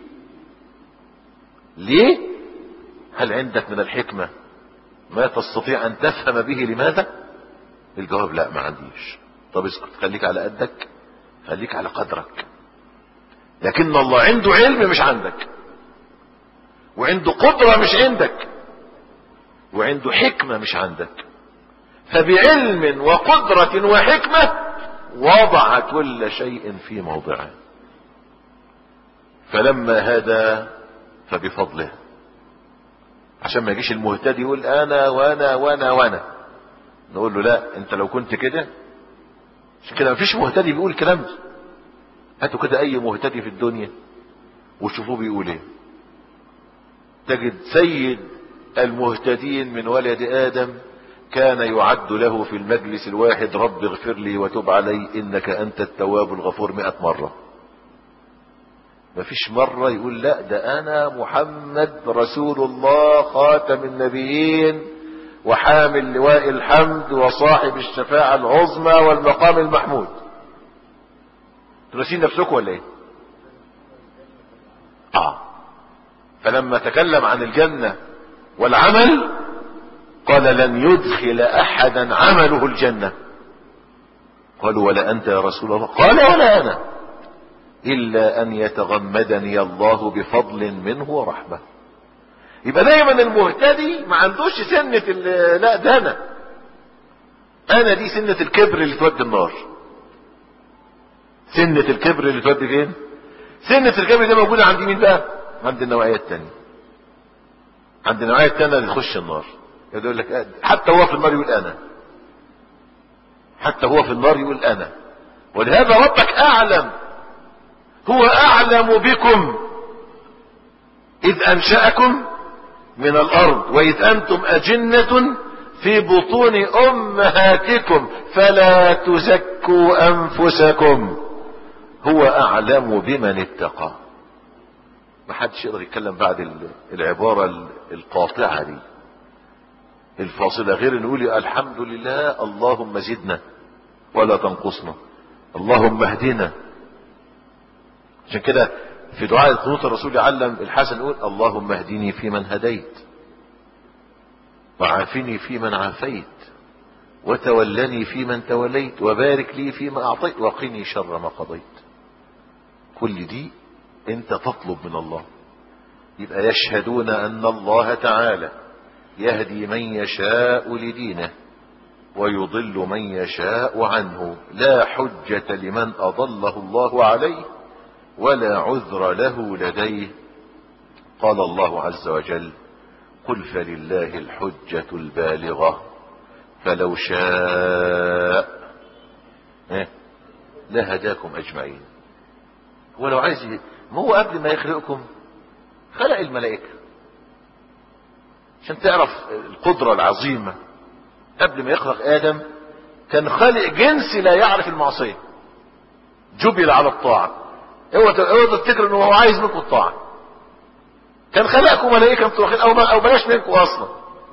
ليه؟ هل عندك من الحكمة ما تستطيع ان تفهم به لماذا؟ الجواب لا، ما عنديش. طب اسكت، خليك على قدك، خليك على قدرك. لكن الله عنده علم مش عندك، وعنده قدرة مش عندك، وعنده حكمة مش عندك. فبعلم وقدرة وحكمة وضع كل شيء في موضعه. فلما هدى فبفضله، عشان ما يجيش المهتدي يقول انا وانا وانا وانا، نقول له لا، انت لو كنت كده. عشان كده مفيش مهتدي بيقول الكلام ده. هاتوا كده اي مهتدي في الدنيا وشوفوه بيقول ايه. تجد سيد المهتدين من ولد ادم كان يعد له في المجلس الواحد رب اغفر لي وتب علي انك انت التواب الغفور 100 مرة. مفيش مرة يقول لا ده انا محمد رسول الله خاتم النبيين وحامل لواء الحمد وصاحب الشفاعة العظمى والمقام المحمود. تنسين نفسكم ولا ايه؟ فلما تكلم عن الجنة والعمل قال لن يدخل احدا عمله الجنة. قالوا ولا انت يا رسول الله؟ قال ولا انا، الا ان يتغمدني الله بفضل منه ورحمة. يبقى دايما المهتدي ما عندوش سنة لا ده انا دي سنة الكبر اللي تودي النار. سنة الكبر اللي تودي فين؟ سنة الكبر دي موجودة عند مين بقى؟ عند النوعية التانية. عند النوعية التانية اللي تخش النار. يقول لك حتى هو في النار يقول انا، حتى هو في النار يقول انا. ولهذا ربك اعلم، هو اعلم بكم اذ انشأكم من الارض واذ انتم اجنة في بطون امهاتكم فلا تزكوا انفسكم هو اعلم بمن اتقى. ما حدش يقدر يتكلم بعد العبارة القاطعة دي الفاصلة، غير نقول الحمد لله اللهم زدنا ولا تنقصنا، اللهم اهدنا. عشان كده في دعاء القنوت الرسول يعلم الحسن يقول اللهم اهدني فيمن هديت وعافني فيمن عافيت وتولني فيمن توليت وبارك لي فيما اعطيت وقني شر ما قضيت. كل دي انت تطلب من الله. يبقى يشهدون ان الله تعالى يهدي من يشاء لدينه ويضل من يشاء عنه، لا حجة لمن اضله الله عليه ولا عذر له لديه. قال الله عز وجل قل فلله الحجة البالغة فلو شاء لهداكم اجمعين. ولو عايز، ما هو قبل ما يخلقكم خلق الملائكة، عشان تعرف القدرة العظيمة. قبل ما يخلق آدم كان خالق جنس لا يعرف المعصية، جبل على الطاعة. اوعى تفتكر انه هو عايز منكم الطاعة. كان خلقكم ملائكة او بلاش منكم اصلا.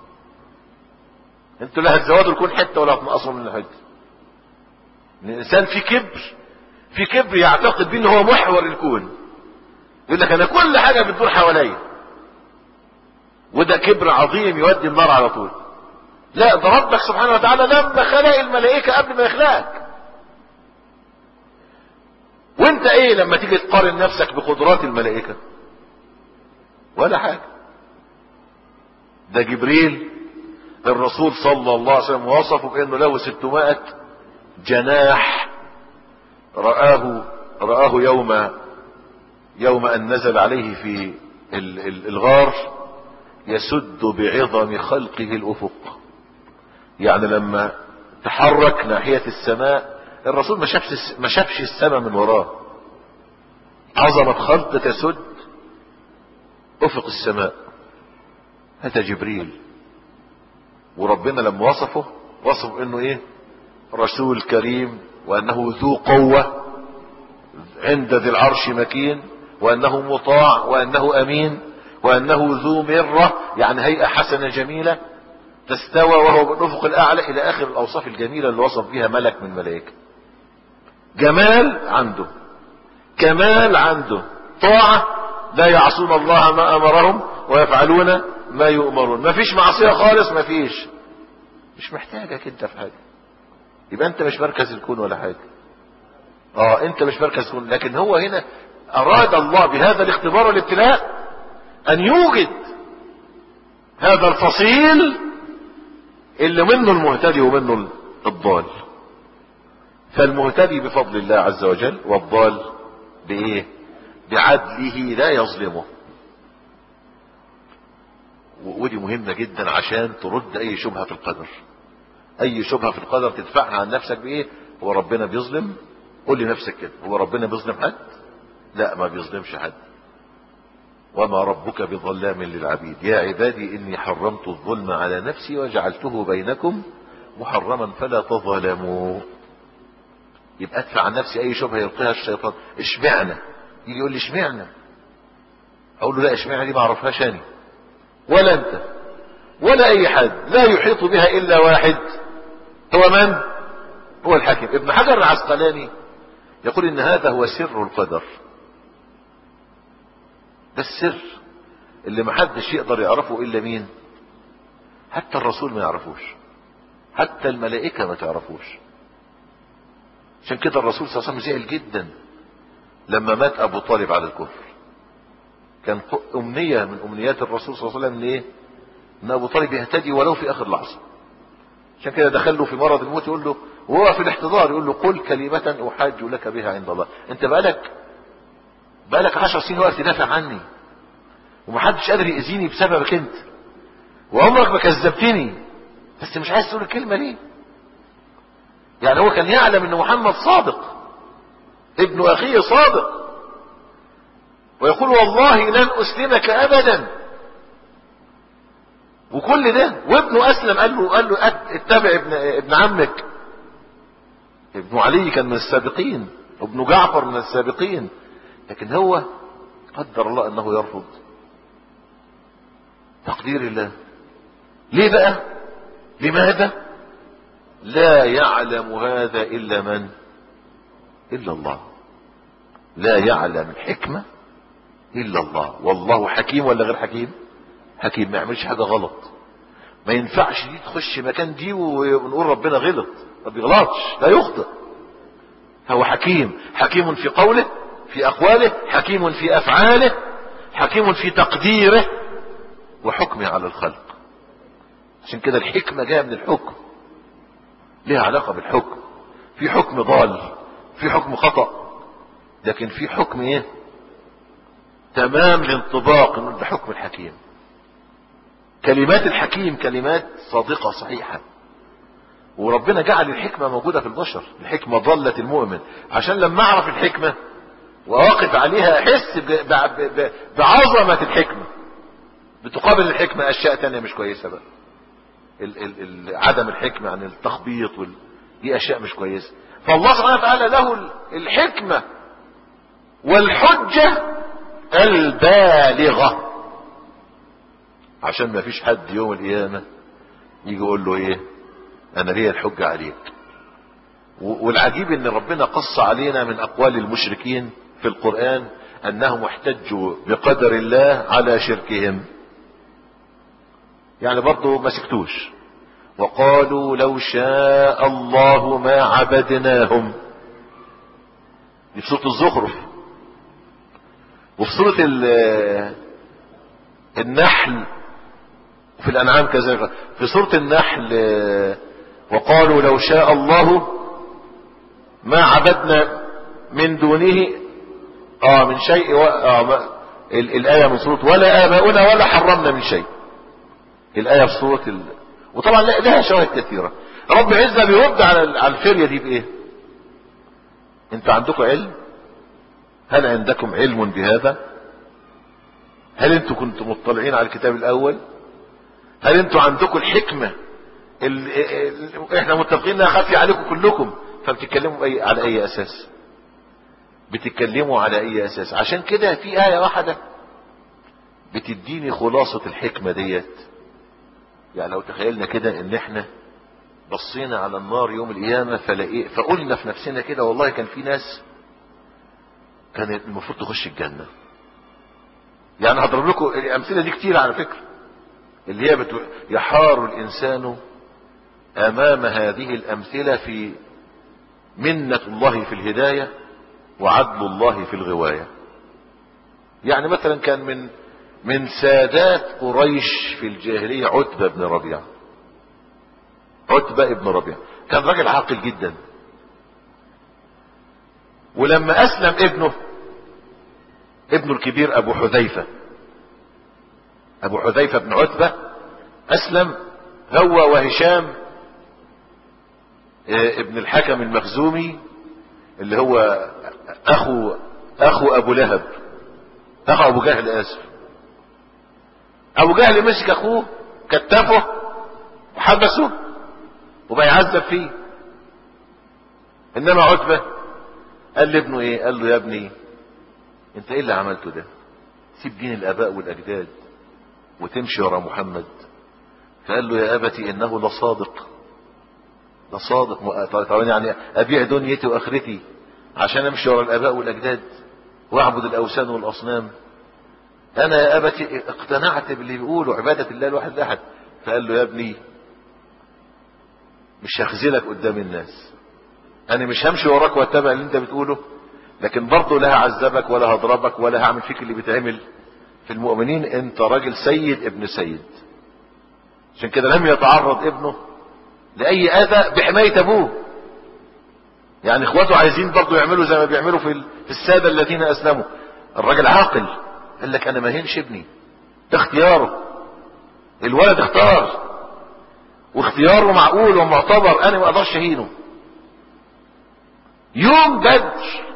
انتوا لا هتزودوا الكون حتة ولا هتنقصوا من الحتة. الانسان في كبر يعتقد بيه ان هو محور الكون. يقول لك انا كل حاجة بتدور حواليا، وده كبر عظيم يودي النار على طول. لا، ده ربك سبحانه وتعالى لما خلق الملائكة قبل ما يخلقك. وانت ايه لما تيجي تقارن نفسك بقدرات الملائكة؟ ولا حاجة. ده جبريل الرسول صلى الله عليه وسلم وصفه بانه له 600 جناح. رآه يوم ان نزل عليه في الغار يسد بعظم خلقه الافق. يعني لما تحرك ناحية السماء الرسول ما شافش السماء من وراه. عظمة خلق تسد افق السماء. هذا جبريل. وربنا لما وصف انه ايه؟ رسول كريم، وانه ذو قوة عند ذي العرش مكين، وانه مطاع، وانه امين، وانه ذو مرة، يعني هيئة حسنة جميلة، تستوى وهو بالافق الاعلى، الى اخر الاوصاف الجميلة اللي وصف بها ملك من ملائكة. جمال عنده، كمال عنده، طاعة، لا يعصون الله ما امرهم ويفعلون ما يؤمرون. ما فيش معصية خالص، ما فيش. مش محتاجك انت في حاجة. يبقى انت مش مركز الكون ولا حاجة. انت مش مركز الكون. لكن هو هنا اراد الله بهذا الاختبار والابتلاء ان يوجد هذا الفصيل اللي منه المهتدي ومنه الضال. فالمهتدي بفضل الله عز وجل، والضال بايه؟ بعدله لا يظلمه. ودي مهمة جدا عشان ترد اي شبهة في القدر. اي شبهة في القدر تدفعها عن نفسك بايه؟ هو ربنا بيظلم؟ قول لنفسك كده، هو ربنا بيظلم حد؟ لا، ما بيظلمش حد. وما ربك بظلام للعبيد. يا عبادي اني حرمت الظلم على نفسي وجعلته بينكم محرما فلا تظلموا. يبقى ادفع عن نفسي اي شبهة يلقيها الشيطان. اشمعنى؟ يجي يقول لي اشمعنى؟ اقول له لا، اشمعنى دي ما اعرفهاش انا ولا انت ولا اي حد. لا يحيط بها الا واحد. هو من؟ هو الحكيم. ابن حجر العسقلاني يقول ان هذا هو سر القدر. ده السر اللي محدش يقدر يعرفه الا مين؟ حتى الرسول ما يعرفوش، حتى الملائكة ما تعرفوش. عشان كده الرسول صلى الله عليه وسلم زعل جدا لما مات ابو طالب على الكفر. كان امنية من امنيات الرسول صلى الله عليه وسلم ايه؟ ان ابو طالب يهتدي ولو في اخر لحظة. عشان كده دخله في مرض الموت يقول له، وهو في الاحتضار يقول له: قل كلمة احاج لك بها عند الله. انت بقالك 10 سنين وقت تدافع عني، ومحدش قادر يأذيني بسببك انت، وعمرك ما كذبتني، بس مش عايز تقول الكلمة ليه؟ يعني هو كان يعلم ان محمد صادق، ابن اخيه صادق، ويقول: والله لن اسلمك ابدا. وكل ده وابنه اسلم، قال له اتبع ابن عمك. ابن علي كان من السابقين، وابن جعفر من السابقين، لكن هو قدر الله انه يرفض. تقدير الله. ليه بقى؟ لماذا؟ لا يعلم هذا الا من؟ الا الله. لا يعلم الحكمة الا الله. والله حكيم ولا غير حكيم؟ حكيم. ما يعملش حاجة غلط. ما ينفعش دي تخش مكان دي ونقول ربنا غلط. ما بيغلطش، لا يخطئ. هو حكيم. حكيم في قوله، في اقواله، حكيم في افعاله، حكيم في تقديره وحكمه على الخلق. عشان كده الحكمة جاية من الحكم، ليها علاقة بالحكم. في حكم ضال، في حكم خطأ، لكن في حكم ايه؟ تمام الانطباق، انه ده حكم الحكيم. كلمات الحكيم كلمات صادقة صحيحة. وربنا جعل الحكمة موجودة في البشر. الحكمة ضلت المؤمن، عشان لما اعرف الحكمة واقف عليها احس بعظمة الحكمة. بتقابل الحكمة اشياء تانية مش كويسة بقى. عدم الحكمة عن التخبيط دي اشياء مش كويسة. فالله سبحانه وتعالى له الحكمة والحجة البالغة، عشان ما فيش حد يوم القيامة يجي يقول له ايه انا ليا الحجة عليك. والعجيب ان ربنا قص علينا من اقوال المشركين في القرآن انهم احتجوا بقدر الله على شركهم، يعني برضو ما سكتوش. وقالوا لو شاء الله ما عبدناهم، دي في سورة الزخرف. وفي سورة النحل وفي الانعام كذلك. في سورة النحل وقالوا لو شاء الله ما عبدنا من دونه من شيء الآية من سورة ولا آباؤنا ولا حرمنا من شيء. الآية في سورة وطبعا لها شواهد كثيرة. رب عزة بيرد على الفرية دي بإيه؟ انتوا عندكم علم؟ هل عندكم علم بهذا؟ هل انتوا كنتم مطلعين على الكتاب الأول؟ هل انتوا عندكم الحكمة احنا متفقين انها خافية عليكم كلكم، فبتتكلموا على اي اساس؟ بتتكلموا على اي اساس؟ عشان كده في آية واحدة بتديني خلاصة الحكمة ديت. يعني لو تخيلنا كده ان احنا بصينا على النار يوم القيامة فقلنا في نفسنا كده والله كان في ناس كانت المفروض تخش الجنة. يعني هضرب لكم الامثلة دي كتير على فكرة، اللي هي يحار الانسان امام هذه الامثلة في منة الله في الهداية وعدل الله في الغواية. يعني مثلا كان من سادات قريش في الجاهلية عتبة بن ربيعة. عتبة ابن ربيعة كان راجل عاقل جدا، ولما اسلم ابنه الكبير ابو حذيفة بن عتبة اسلم هو وهشام ابن الحكم المخزومي اللي هو اخو ابو لهب، اخو ابو جهل اسف. ابو جهل مسك اخوه كتفه وحبسه وبقى يعذب فيه. انما عتبة قال لابنه ايه؟ قال له يا ابني انت ايه اللي عملته ده؟ سيب دين الاباء والاجداد وتمشي ورا محمد. فقال له يا ابتي انه لصادق. طبعا يعني ابيع دنيتي واخرتي عشان امشي ورا الاباء والاجداد واعبد الاوثان والاصنام؟ انا يا ابتي اقتنعت باللي بيقولوا عبادة الله الواحد الاحد. فقال له يا ابني مش هخذلك قدام الناس، انا مش همشي وراك واتبع اللي انت بتقوله، لكن برضه لا هعذبك ولا هضربك ولا هعمل فيك اللي بيتعمل في المؤمنين. انت راجل سيد ابن سيد. عشان كده لم يتعرض ابنه لاي اذى بحماية ابوه. يعني اخواته عايزين برضه يعملوا زي ما بيعملوا في السادة الذين اسلموا. الراجل عاقل قال لك انا ما هينش ابني، ده اختياره، الولد اختار واختياره معقول ومعتبر، انا ما اقدرش اهينه. يوم بدر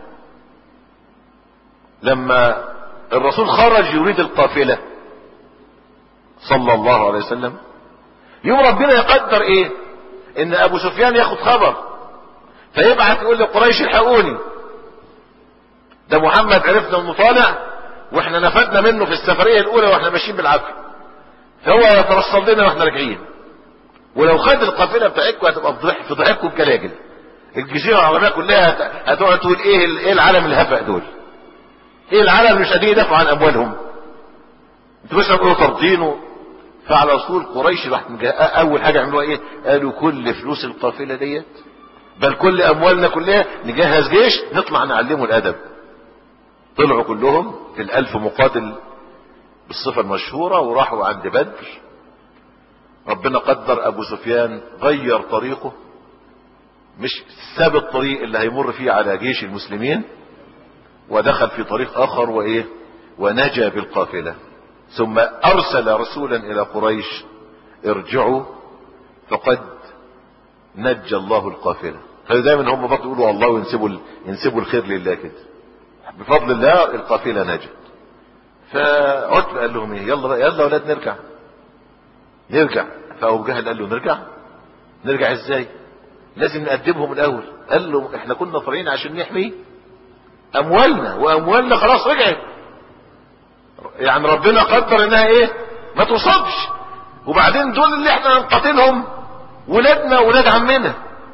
لما الرسول خرج يريد القافلة صلى الله عليه وسلم، يوم ربنا يقدر ايه؟ ان ابو سفيان ياخد خبر فيبعث يقول لقريش الحقوني، ده محمد عرفنا انه طالع واحنا نفدنا منه في السفرية الاولى واحنا ماشيين بالعافية، فهو يترصد لنا واحنا راجعين، ولو خد القافلة بتاعتكم هتبقى في ضحككم بجلاجل. الجزيرة العربية كلها هتقعد تقول ايه العالم الهفق دول؟ ايه العالم مش قادرين يدافعوا عن اموالهم؟ انتوا بس بتقولوا طردينه. فعلى رسول قريش راح اول حاجة عملوها ايه؟ قالوا كل فلوس القافلة ديت بل كل اموالنا كلها نجهز جيش نطلع نعلمه الادب. طلعوا كلهم في 1000 مقاتل بالصفة المشهورة وراحوا عند بدر. ربنا قدر ابو سفيان غير طريقه، مش ساب الطريق اللي هيمر فيه على جيش المسلمين ودخل في طريق اخر وايه ونجا بالقافلة. ثم ارسل رسولا الى قريش ارجعوا فقد نجى الله القافلة. فدايما هم برضه يقولوا الله وينسبوا الخير لله كده. بفضل الله القافلة نجت. فعتبة قال لهم ايه؟ يلا بقى، يلا اولاد نرجع. فابو جهل قال له نرجع ازاي؟ لازم نأدبهم الاول. قال له احنا كنا طالعين عشان نحمي واموالنا خلاص رجعت، يعني ربنا قدر انها ايه؟ ما تصابش. وبعدين دول اللي احنا هنقاتلهم ولادنا ولاد عمنا،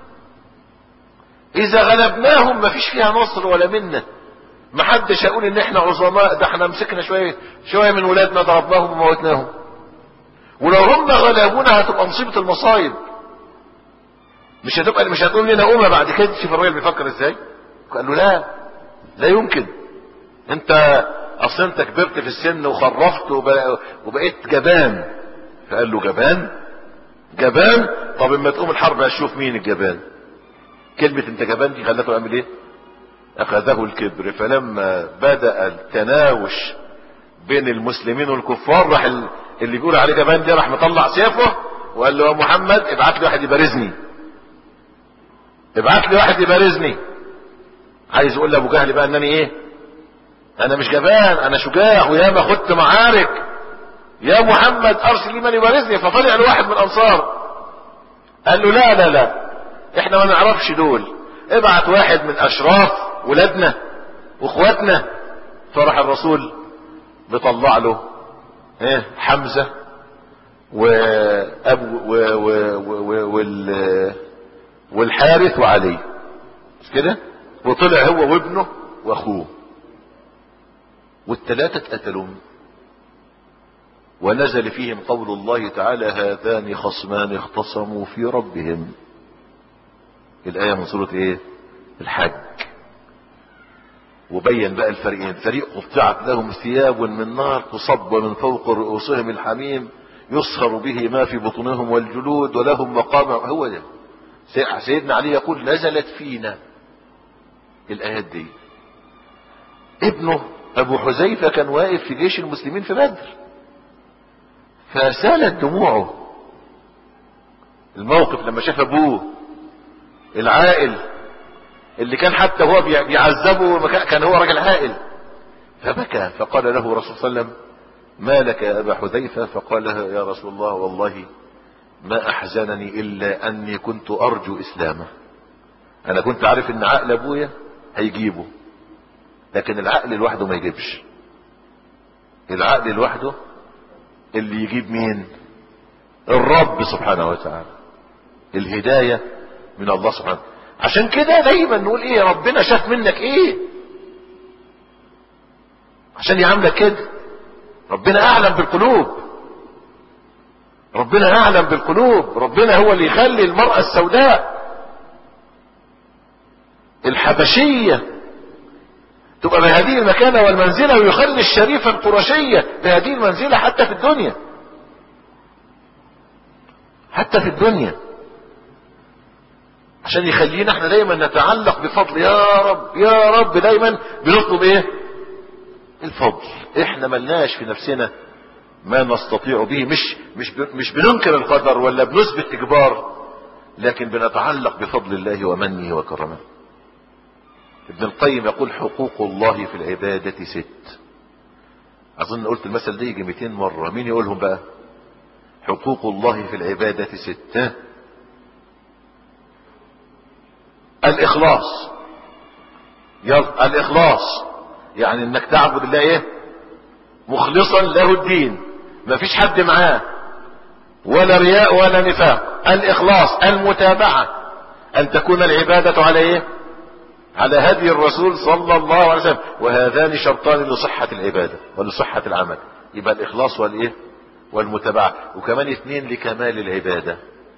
اذا غلبناهم ما فيش فيها نصر ولا منا، ما حدش هيقول ان احنا عظماء، ده احنا مسكنا شوية من ولادنا ضربناهم وموتناهم، ولو هم غلبونا هتبقى مصيبة المصايب، مش هتقول لنا بعد كده. شوف الراجل بيفكر ازاي. قال له لا يمكن، اصل انت كبرت في السن وخرفت وبقيت جبان. فقال له جبان؟ طب اما تقوم الحرب هشوف مين الجبان. كلمة انت جبان دي خلته يعمل ايه؟ اخذه الكبر. فلما بدأ التناوش بين المسلمين والكفار، راح اللي بيقول عليه جبان ده راح مطلع سيفه وقال له يا محمد ابعت لي واحد يبارزني. عايز يقول لابو جهل بقى انني ايه؟ انا مش جبان، انا شجاع وياما خدت معارك. يا محمد ارسل لي من يبارزني. فطلع له واحد من الانصار قال له لا احنا ما نعرفش دول، ابعت واحد من اشراف ولادنا واخواتنا. فراح الرسول بيطلع له حمزة والحارث وعلي، مش كده؟ وطلع هو وابنه واخوه، والثلاثة اتقتلوا. ونزل فيهم قول الله تعالى هذان خصمان اختصموا في ربهم. الآية من سورة ايه؟ الحج. وبين بقى الفريقين، فريق قطعت لهم ثياب من نار تصب من فوق رؤوسهم الحميم يصهر به ما في بطونهم والجلود ولهم مقام. هو ده سيدنا علي يقول نزلت فينا الآيات دي. ابنه ابو حذيفة كان واقف في جيش المسلمين في بدر، فسالت دموعه. الموقف لما شاف ابوه العائل اللي كان حتى هو بيعذبه كان هو راجل عائل، فبكى. فقال له رسول صلى الله عليه وسلم ما لك يا ابا حذيفة؟ فقال له يا رسول الله والله ما احزنني الا اني كنت ارجو اسلامه. انا كنت عارف ان عقل ابويا هيجيبه، لكن العقل لوحده ما يجيبش. العقل لوحده اللي يجيب مين؟ الرب سبحانه وتعالى. الهداية من الله سبحانه. عشان كده دايما نقول ايه؟ ربنا شاف منك ايه عشان يعاملك كده. ربنا اعلم بالقلوب، ربنا هو اللي يخلي المرأة السوداء الحبشية تبقى بهذه المكانة والمنزلة، ويخلي الشريفة القرشية بهذه المنزلة حتى في الدنيا، عشان يخلينا احنا دايما نتعلق بفضل. يا رب دايما بنطلب ايه؟ الفضل. احنا ملناش في نفسنا ما نستطيع به، مش بننكر القدر ولا بنثبت اجبار، لكن بنتعلق بفضل الله ومنه وكرمه. ابن القيم يقول حقوق الله في العبادة 6. اظن قلت المثل ده يجي 200 مرة. مين يقولهم بقى؟ حقوق الله في العبادة 6. الإخلاص. الإخلاص يعني انك تعبد الله ايه؟ مخلصا له الدين، ما فيش حد معاه ولا رياء ولا نفاق. الإخلاص. المتابعة، ان تكون العبادة على ايه؟ على هدي الرسول صلى الله عليه وسلم. وهذان شرطان لصحة العبادة ولصحة العمل. يبقى الإخلاص والايه؟ والمتابعة. وكمان 2 لكمال العبادة: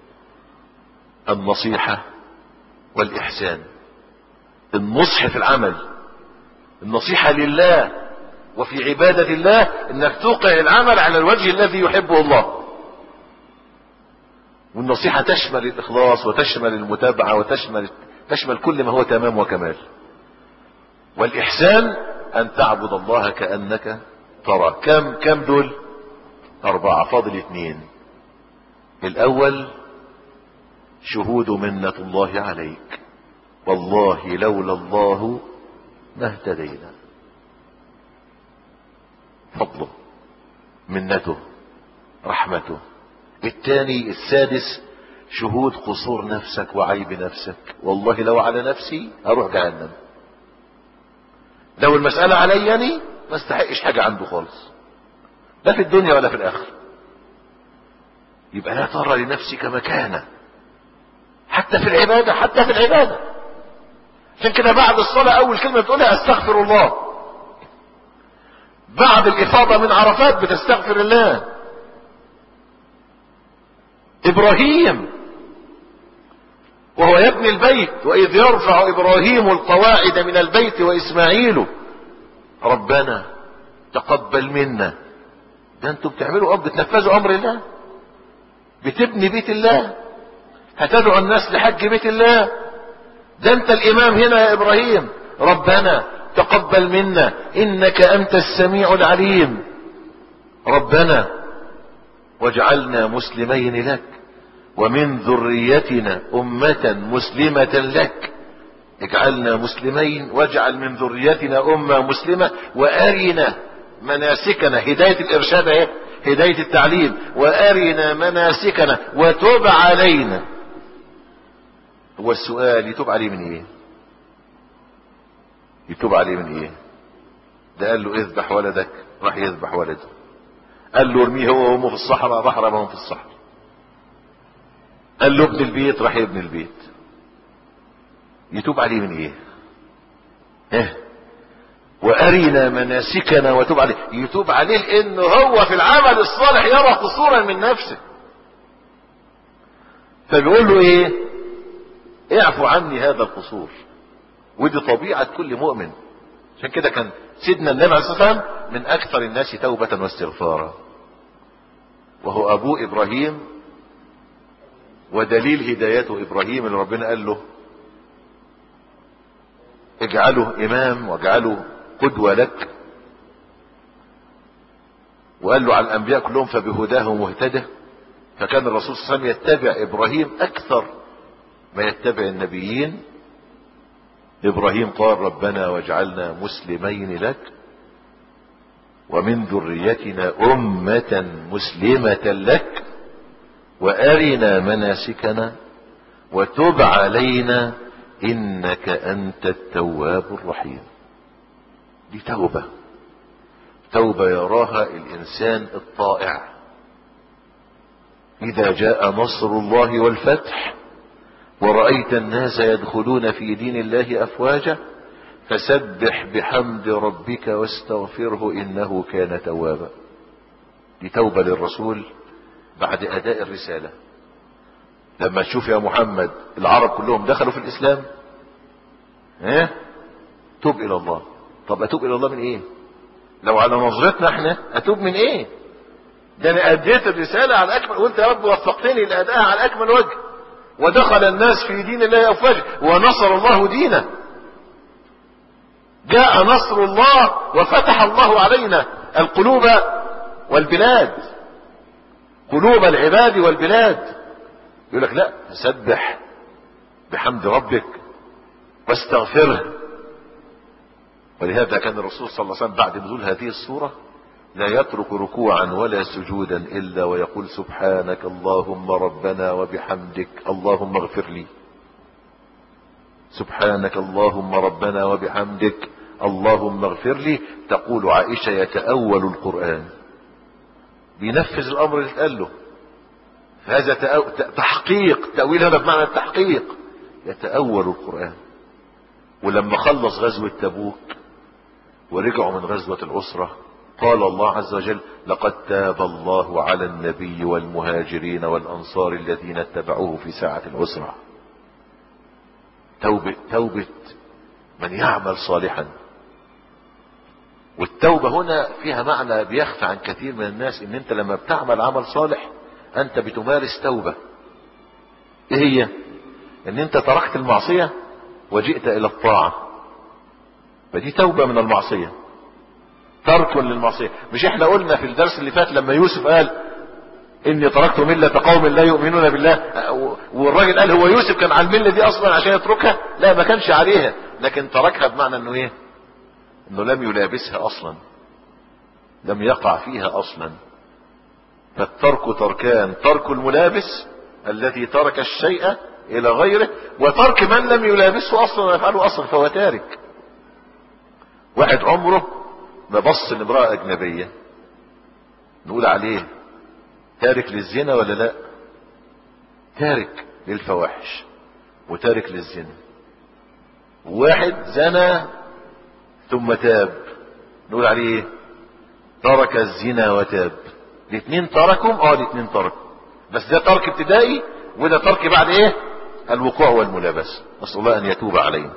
النصيحة والإحسان. النصح في العمل، النصيحة لله وفي عبادة الله، انك توقع العمل على الوجه الذي يحبه الله. والنصيحة تشمل الإخلاص وتشمل المتابعة وتشمل كل ما هو تمام وكمال. والإحسان أن تعبد الله كأنك ترى. كم دول؟ 4. فاضل 2. الأول شهود منة الله عليك. والله لولا الله ما اهتدينا. فضله، منته، رحمته. الثاني السادس شهود قصور نفسك وعيب نفسك. والله لو على نفسي اروح جهنم، لو المسألة عليني ما استحقش حاجة عنده خالص، لا في الدنيا ولا في الآخرة. يبقى لا ترى لنفسك مكانة حتى في العبادة، حتى في العبادة. عشان كده بعد الصلاة أول كلمة تقولها أستغفر الله. بعد الإفاضة من عرفات بتستغفر الله. إبراهيم وهو يبني البيت، وإذ يرفع إبراهيم القواعد من البيت وإسماعيل ربنا تقبل منا. ده انتوا بتعملوا بتنفذوا أمر الله، بتبني بيت الله، هتدعو الناس لحج بيت الله. ده انت الإمام هنا يا إبراهيم. ربنا تقبل منا إنك أنت السميع العليم. ربنا واجعلنا مسلمين لك ومن ذريتنا أمة مسلمة لك. اجعلنا مسلمين واجعل من ذريتنا أمة مسلمة وأرنا مناسكنا. هداية الإرشاد اهي، هداية التعليم. وأرنا مناسكنا وتب علينا. هو السؤال يتوب عليه من ايه؟ يتوب عليه من ايه؟ ده قال له اذبح ولدك، راح يذبح ولده. قال له ارميه هو وامه في الصحراء، راح رماهم في الصحراء. قال له ابن البيت، راح يبني البيت. يتوب عليه من ايه؟ وارنا مناسكنا وتوب عليه. يتوب عليه لانه هو في العمل الصالح يرى قصورا من نفسه، فبيقول له ايه؟ اعفو عني هذا القصور. ودي طبيعة كل مؤمن. عشان كده كان سيدنا النبي عليه الصلاة والسلام من اكثر الناس توبة واستغفارا، وهو ابوه ابراهيم، ودليل هدايته ابراهيم اللي ربنا قال له اجعله امام واجعله قدوة لك، وقال له على الانبياء كلهم فبهداه مهتدى. فكان الرسول صلى الله عليه وسلم يتبع ابراهيم اكثر ما يتبع النبيين. ابراهيم قال ربنا واجعلنا مسلمين لك ومن ذريتنا امة مسلمة لك وارنا مناسكنا وتب علينا انك انت التواب الرحيم. دي توبة، توبة يراها الانسان الطائع. اذا جاء نصر الله والفتح ورأيت الناس يدخلون في دين الله افواجا فسبح بحمد ربك واستغفره انه كان توابا. دي توبة للرسول بعد اداء الرسالة. لما تشوف يا محمد العرب كلهم دخلوا في الاسلام، توب الى الله. طب اتوب الى الله من ايه؟ لو على نظرتنا احنا اتوب من ايه؟ ده انا اديت الرسالة على اكمل، وانت يا رب وفقتني لادائها على اكمل وجه، ودخل الناس في دين الله افواجا ونصر الله دينه. جاء نصر الله وفتح الله علينا القلوب والبلاد، قلوب العباد والبلاد. يقول لك لا، سبح بحمد ربك واستغفره. ولهذا كان الرسول صلى الله عليه وسلم بعد نزول هذه السورة لا يترك ركوعا ولا سجودا الا ويقول سبحانك اللهم ربنا وبحمدك اللهم اغفر لي. سبحانك اللهم ربنا وبحمدك اللهم اغفر لي. تقول عائشة يتأول القرآن، بينفذ الامر اللي اتقال له. هذا تحقيق، تأويل هذا بمعنى التحقيق، يتأول القرآن. ولما خلص غزوة تبوك ورجعوا من غزوة الأسرة قال الله عز وجل لقد تاب الله على النبي والمهاجرين والأنصار الذين اتبعوه في ساعة العسرة. توبة من يعمل صالحا. والتوبة هنا فيها معنى بيخفى عن كثير من الناس، ان انت لما بتعمل عمل صالح انت بتمارس توبة. ايه هي؟ ان انت تركت المعصية وجئت الى الطاعة، فدي توبة من المعصية، ترك للمعصية. مش احنا قلنا في الدرس اللي فات لما يوسف قال اني تركت ملة قوم لا يؤمنون بالله، والراجل قال هو يوسف كان على الملة دي اصلا عشان يتركها؟ لا، ما كانش عليها، لكن تركها بمعنى انه ايه؟ انه لم يلابسها اصلا. لم يقع فيها اصلا. فالترك تركان: ترك الملابس الذي ترك الشيء الى غيره، وترك من لم يلابسه اصلا ويفعله اصلا فهو تارك. واحد عمره ما بص لامرأة اجنبية، نقول عليه تارك للزنا ولا لا؟ تارك للفواحش وتارك للزنا. واحد زنى ثم تاب، نقول عليه ترك الزنا وتاب. الاثنين تركهم، الاثنين تركوا، بس ده ترك ابتدائي وده ترك بعد ايه؟ الوقوع والملابسة. نسأل الله ان يتوب علينا.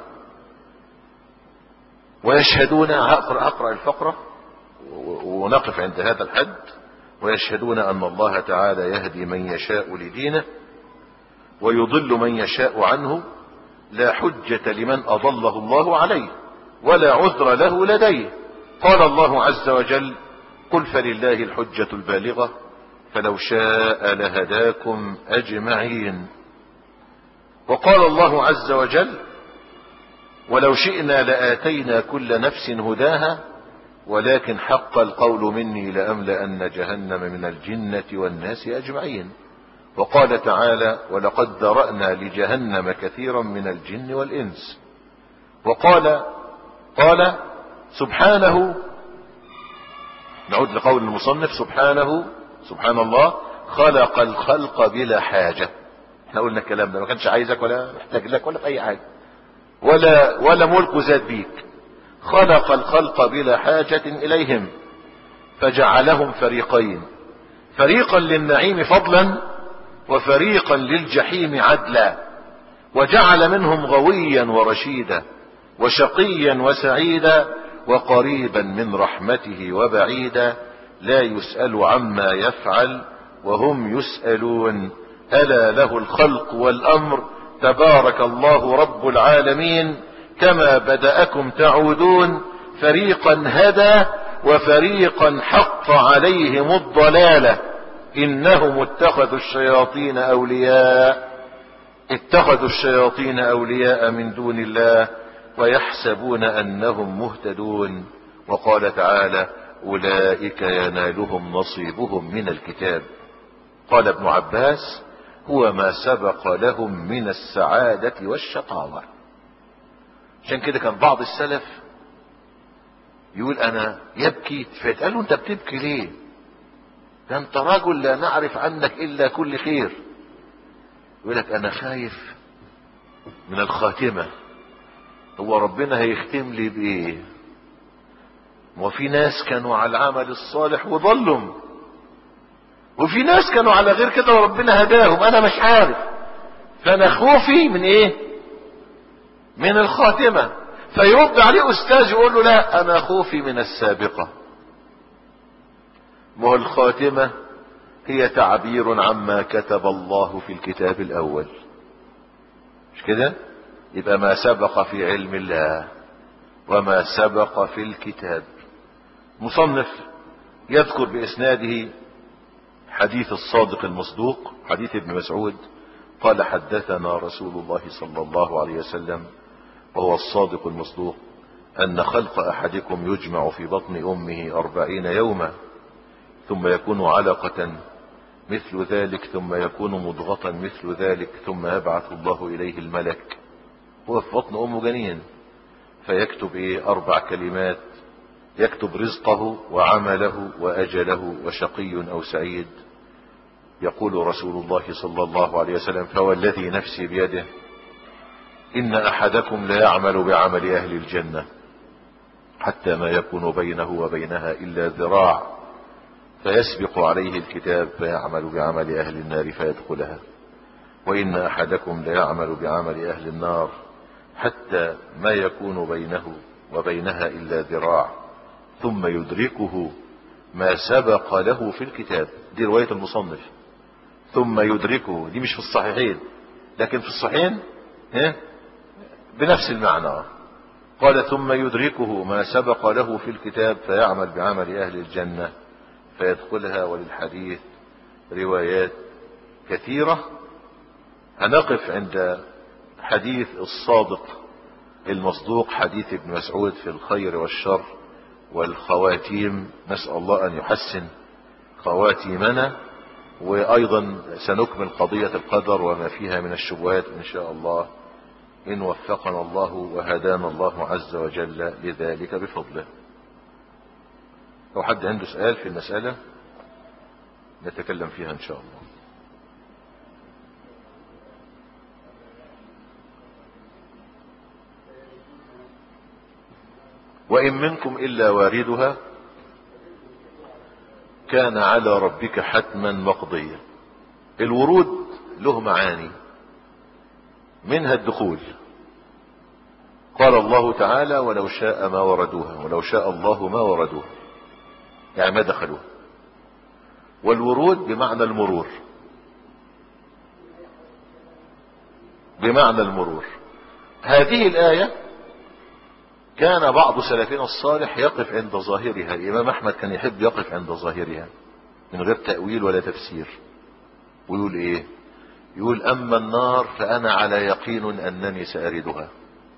ويشهدون، اقرأ الفقرة ونقف عند هذا الحد. ويشهدون ان الله تعالى يهدي من يشاء لدينه ويضل من يشاء عنه، لا حجة لمن اضله الله عليه ولا عذر له لديه. قال الله عز وجل: قل فلله الحجة البالغة فلو شاء لهداكم اجمعين. وقال الله عز وجل: ولو شئنا لآتينا كل نفس هداها ولكن حق القول مني لأملأن جهنم من الجنة والناس أجمعين. وقال تعالى: ولقد ذرأنا لجهنم كثيرا من الجن والإنس. وقال سبحانه، نعود لقول المصنف: سبحان الله خلق الخلق بلا حاجة. احنا قلنا الكلام ده، ما كانش عايزك ولا محتاج لك ولا في اي حاجة، ولا ملك زاد بيك. خلق الخلق بلا حاجة اليهم فجعلهم فريقين: فريقا للنعيم فضلا وفريقا للجحيم عدلا، وجعل منهم غويا ورشيدا وشقيا وسعيدا وقريبا من رحمته وبعيدا، لا يسأل عما يفعل وهم يسألون، ألا له الخلق والأمر، تبارك الله رب العالمين، كما بدأكم تعودون، فريقا هدى وفريقا حق عليهم الضلالة، إنهم اتخذوا الشياطين أولياء من دون الله ويحسبون أنهم مهتدون. وقال تعالى: أولئك ينالهم نصيبهم من الكتاب. قال ابن عباس: هو ما سبق لهم من السعادة والشقاوة. عشان كده كان بعض السلف يقول أنا يبكي، فيتقال له: أنت بتبكي ليه؟ ده أنت رجل لا نعرف عنك إلا كل خير. يقول لك: أنا خايف من الخاتمة، هو ربنا هيختم لي بإيه؟ وفي ناس كانوا على العمل الصالح وضلوا، وفي ناس كانوا على غير كده وربنا هداهم، أنا مش عارف. فأنا خوفي من إيه؟ من الخاتمة. فيرد عليه أستاذ يقول له: لا، أنا خوفي من السابقة. ما هو الخاتمة هي تعبير عما كتب الله في الكتاب الأول، مش كده؟ يبقى ما سبق في علم الله وما سبق في الكتاب. مصنف يذكر بإسناده حديث الصادق المصدوق، حديث ابن مسعود قال: حدثنا رسول الله صلى الله عليه وسلم وهو الصادق المصدوق أن خلق أحدكم يجمع في بطن أمه 40 يوما ثم يكون علقة مثل ذلك ثم يكون مضغة مثل ذلك ثم يبعث الله إليه الملك، هو في بطن أمه جنين، فيكتب 4 كلمات: يكتب رزقه وعمله وأجله وشقي أو سعيد. يقول رسول الله صلى الله عليه وسلم: فوالذي نفسي بيده إن أحدكم لا يعمل بعمل أهل الجنة حتى ما يكون بينه وبينها إلا ذراع فيسبق عليه الكتاب فيعمل بعمل أهل النار فيدخلها، وإن أحدكم لا يعمل بعمل أهل النار حتى ما يكون بينه وبينها إلا ذراع ثم يدركه ما سبق له في الكتاب. دي رواية المصنف. ثم يدركه، دي مش في الصحيحين، لكن في الصحيحين بنفس المعنى. قال: ثم يدركه ما سبق له في الكتاب فيعمل بعمل أهل الجنة فيدخلها. وللحديث روايات كثيرة. هنقف عند حديث الصادق المصدوق، حديث ابن مسعود في الخير والشر والخواتيم. نسأل الله أن يحسن خواتيمنا. وأيضا سنكمل قضية القدر وما فيها من الشبهات إن شاء الله إن وفقنا الله وهدانا الله عز وجل لذلك بفضله. لو حد عنده سؤال في المسألة نتكلم فيها إن شاء الله. وإن منكم إلا واردها كان على ربك حتما مقضيا. الورود له معاني، منها الدخول. قال الله تعالى ولو شاء ما وردوها، ولو شاء الله ما وردوها، يعني ما دخلوها. والورود بمعنى المرور، بمعنى المرور. هذه الآية كان بعض سلفنا الصالح يقف عند ظاهرها. الإمام أحمد كان يحب يقف عند ظاهرها من غير تأويل ولا تفسير، ويقول إيه؟ يقول أما النار فأنا على يقين أنني سأردها،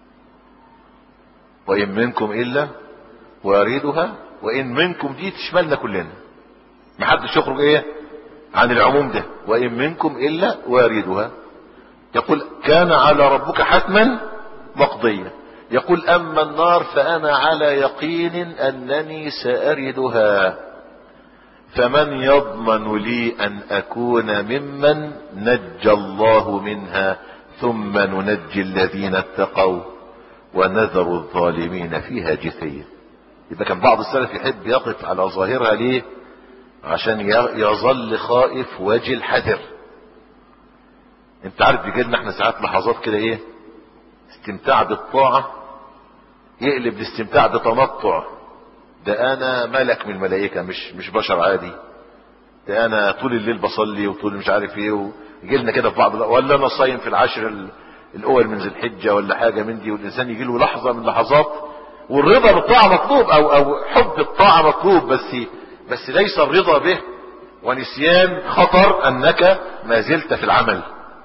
وإن منكم إلا واردها. وإن منكم دي تشملنا كلنا، محدش يخرج إيه عن العموم ده. وإن منكم إلا واردها. يقول كان على ربك حتما مقضيا. يقول أما النار فأنا على يقين أنني سأردها، فمن يضمن لي أن أكون ممن نجى الله منها ثم ننجي الذين اتقوا ونذر الظالمين فيها جثيا. يبقى كان بعض السلف يحب يقف على ظاهرها. ليه؟ عشان يظل خائف وجل حذر. انت عارف بيجيلنا احنا ساعات لحظات كده ايه، استمتاع بالطاعة يقلب الاستمتاع بتنطع. ده انا ملك من الملائكة، مش بشر عادي. ده انا طول الليل بصلي وطول مش عارف ايه. ويجيلنا كده في بعض، ولا انا صايم في العشر الاول من ذي الحجة ولا حاجة من دي. والانسان يجي له لحظة من لحظات والرضا بالطاعة مطلوب او حب الطاعة مطلوب، بس ليس الرضا به ونسيان خطر انك ما زلت في العمل.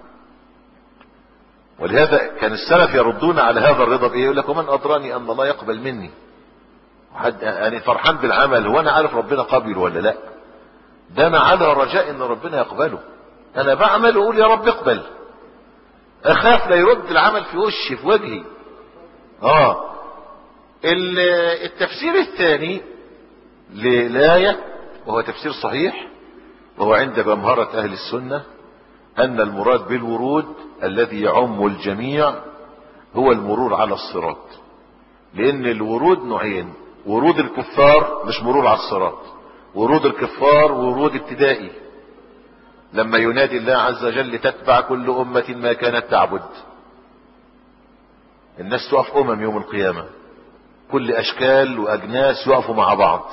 ولهذا كان السلف يردون على هذا الرضا بايه؟ يقول لك ومن ادراني ان الله يقبل مني. يعني فرحان بالعمل، هو انا عارف ربنا قبل ولا لا؟ ده انا على رجاء ان ربنا يقبله. انا بعمل واقول يا رب اقبل، اخاف لا يرد العمل في وشي في وجهي. التفسير الثاني للآية وهو تفسير صحيح، وهو عند جمهرة اهل السنة، ان المراد بالورود الذي يعم الجميع هو المرور على الصراط. لان الورود نوعين: ورود الكفار مش مرور على الصراط. ورود الكفار ورود ابتدائي، لما ينادي الله عز وجل تتبع كل امة ما كانت تعبد. الناس تقف يوم القيامة، كل اشكال واجناس يقفوا مع بعض،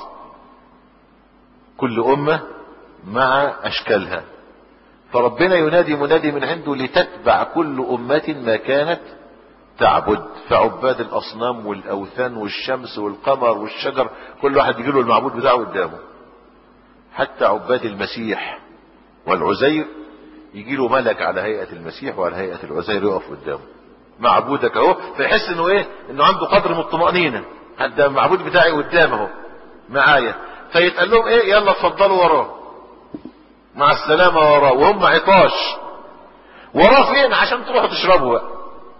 كل امة مع اشكالها. فربنا ينادي منادي من عنده لتتبع كل امة ما كانت تعبد. فعباد الاصنام والاوثان والشمس والقمر والشجر كل واحد يجي له المعبود بتاعه قدامه. حتى عباد المسيح والعزير يجي له ملك على هيئة المسيح وعلى هيئة العزير يقف قدامه، معبودك اهو. فيحس انه ايه، انه عنده قدر من الطمأنينة، ده المعبود بتاعي قدامه معايا. فيتقال لهم ايه، يلا اتفضلوا وراه، مع السلامة وراه. وهم عطاش وراه فين؟ عشان تروحوا تشربوا بقى.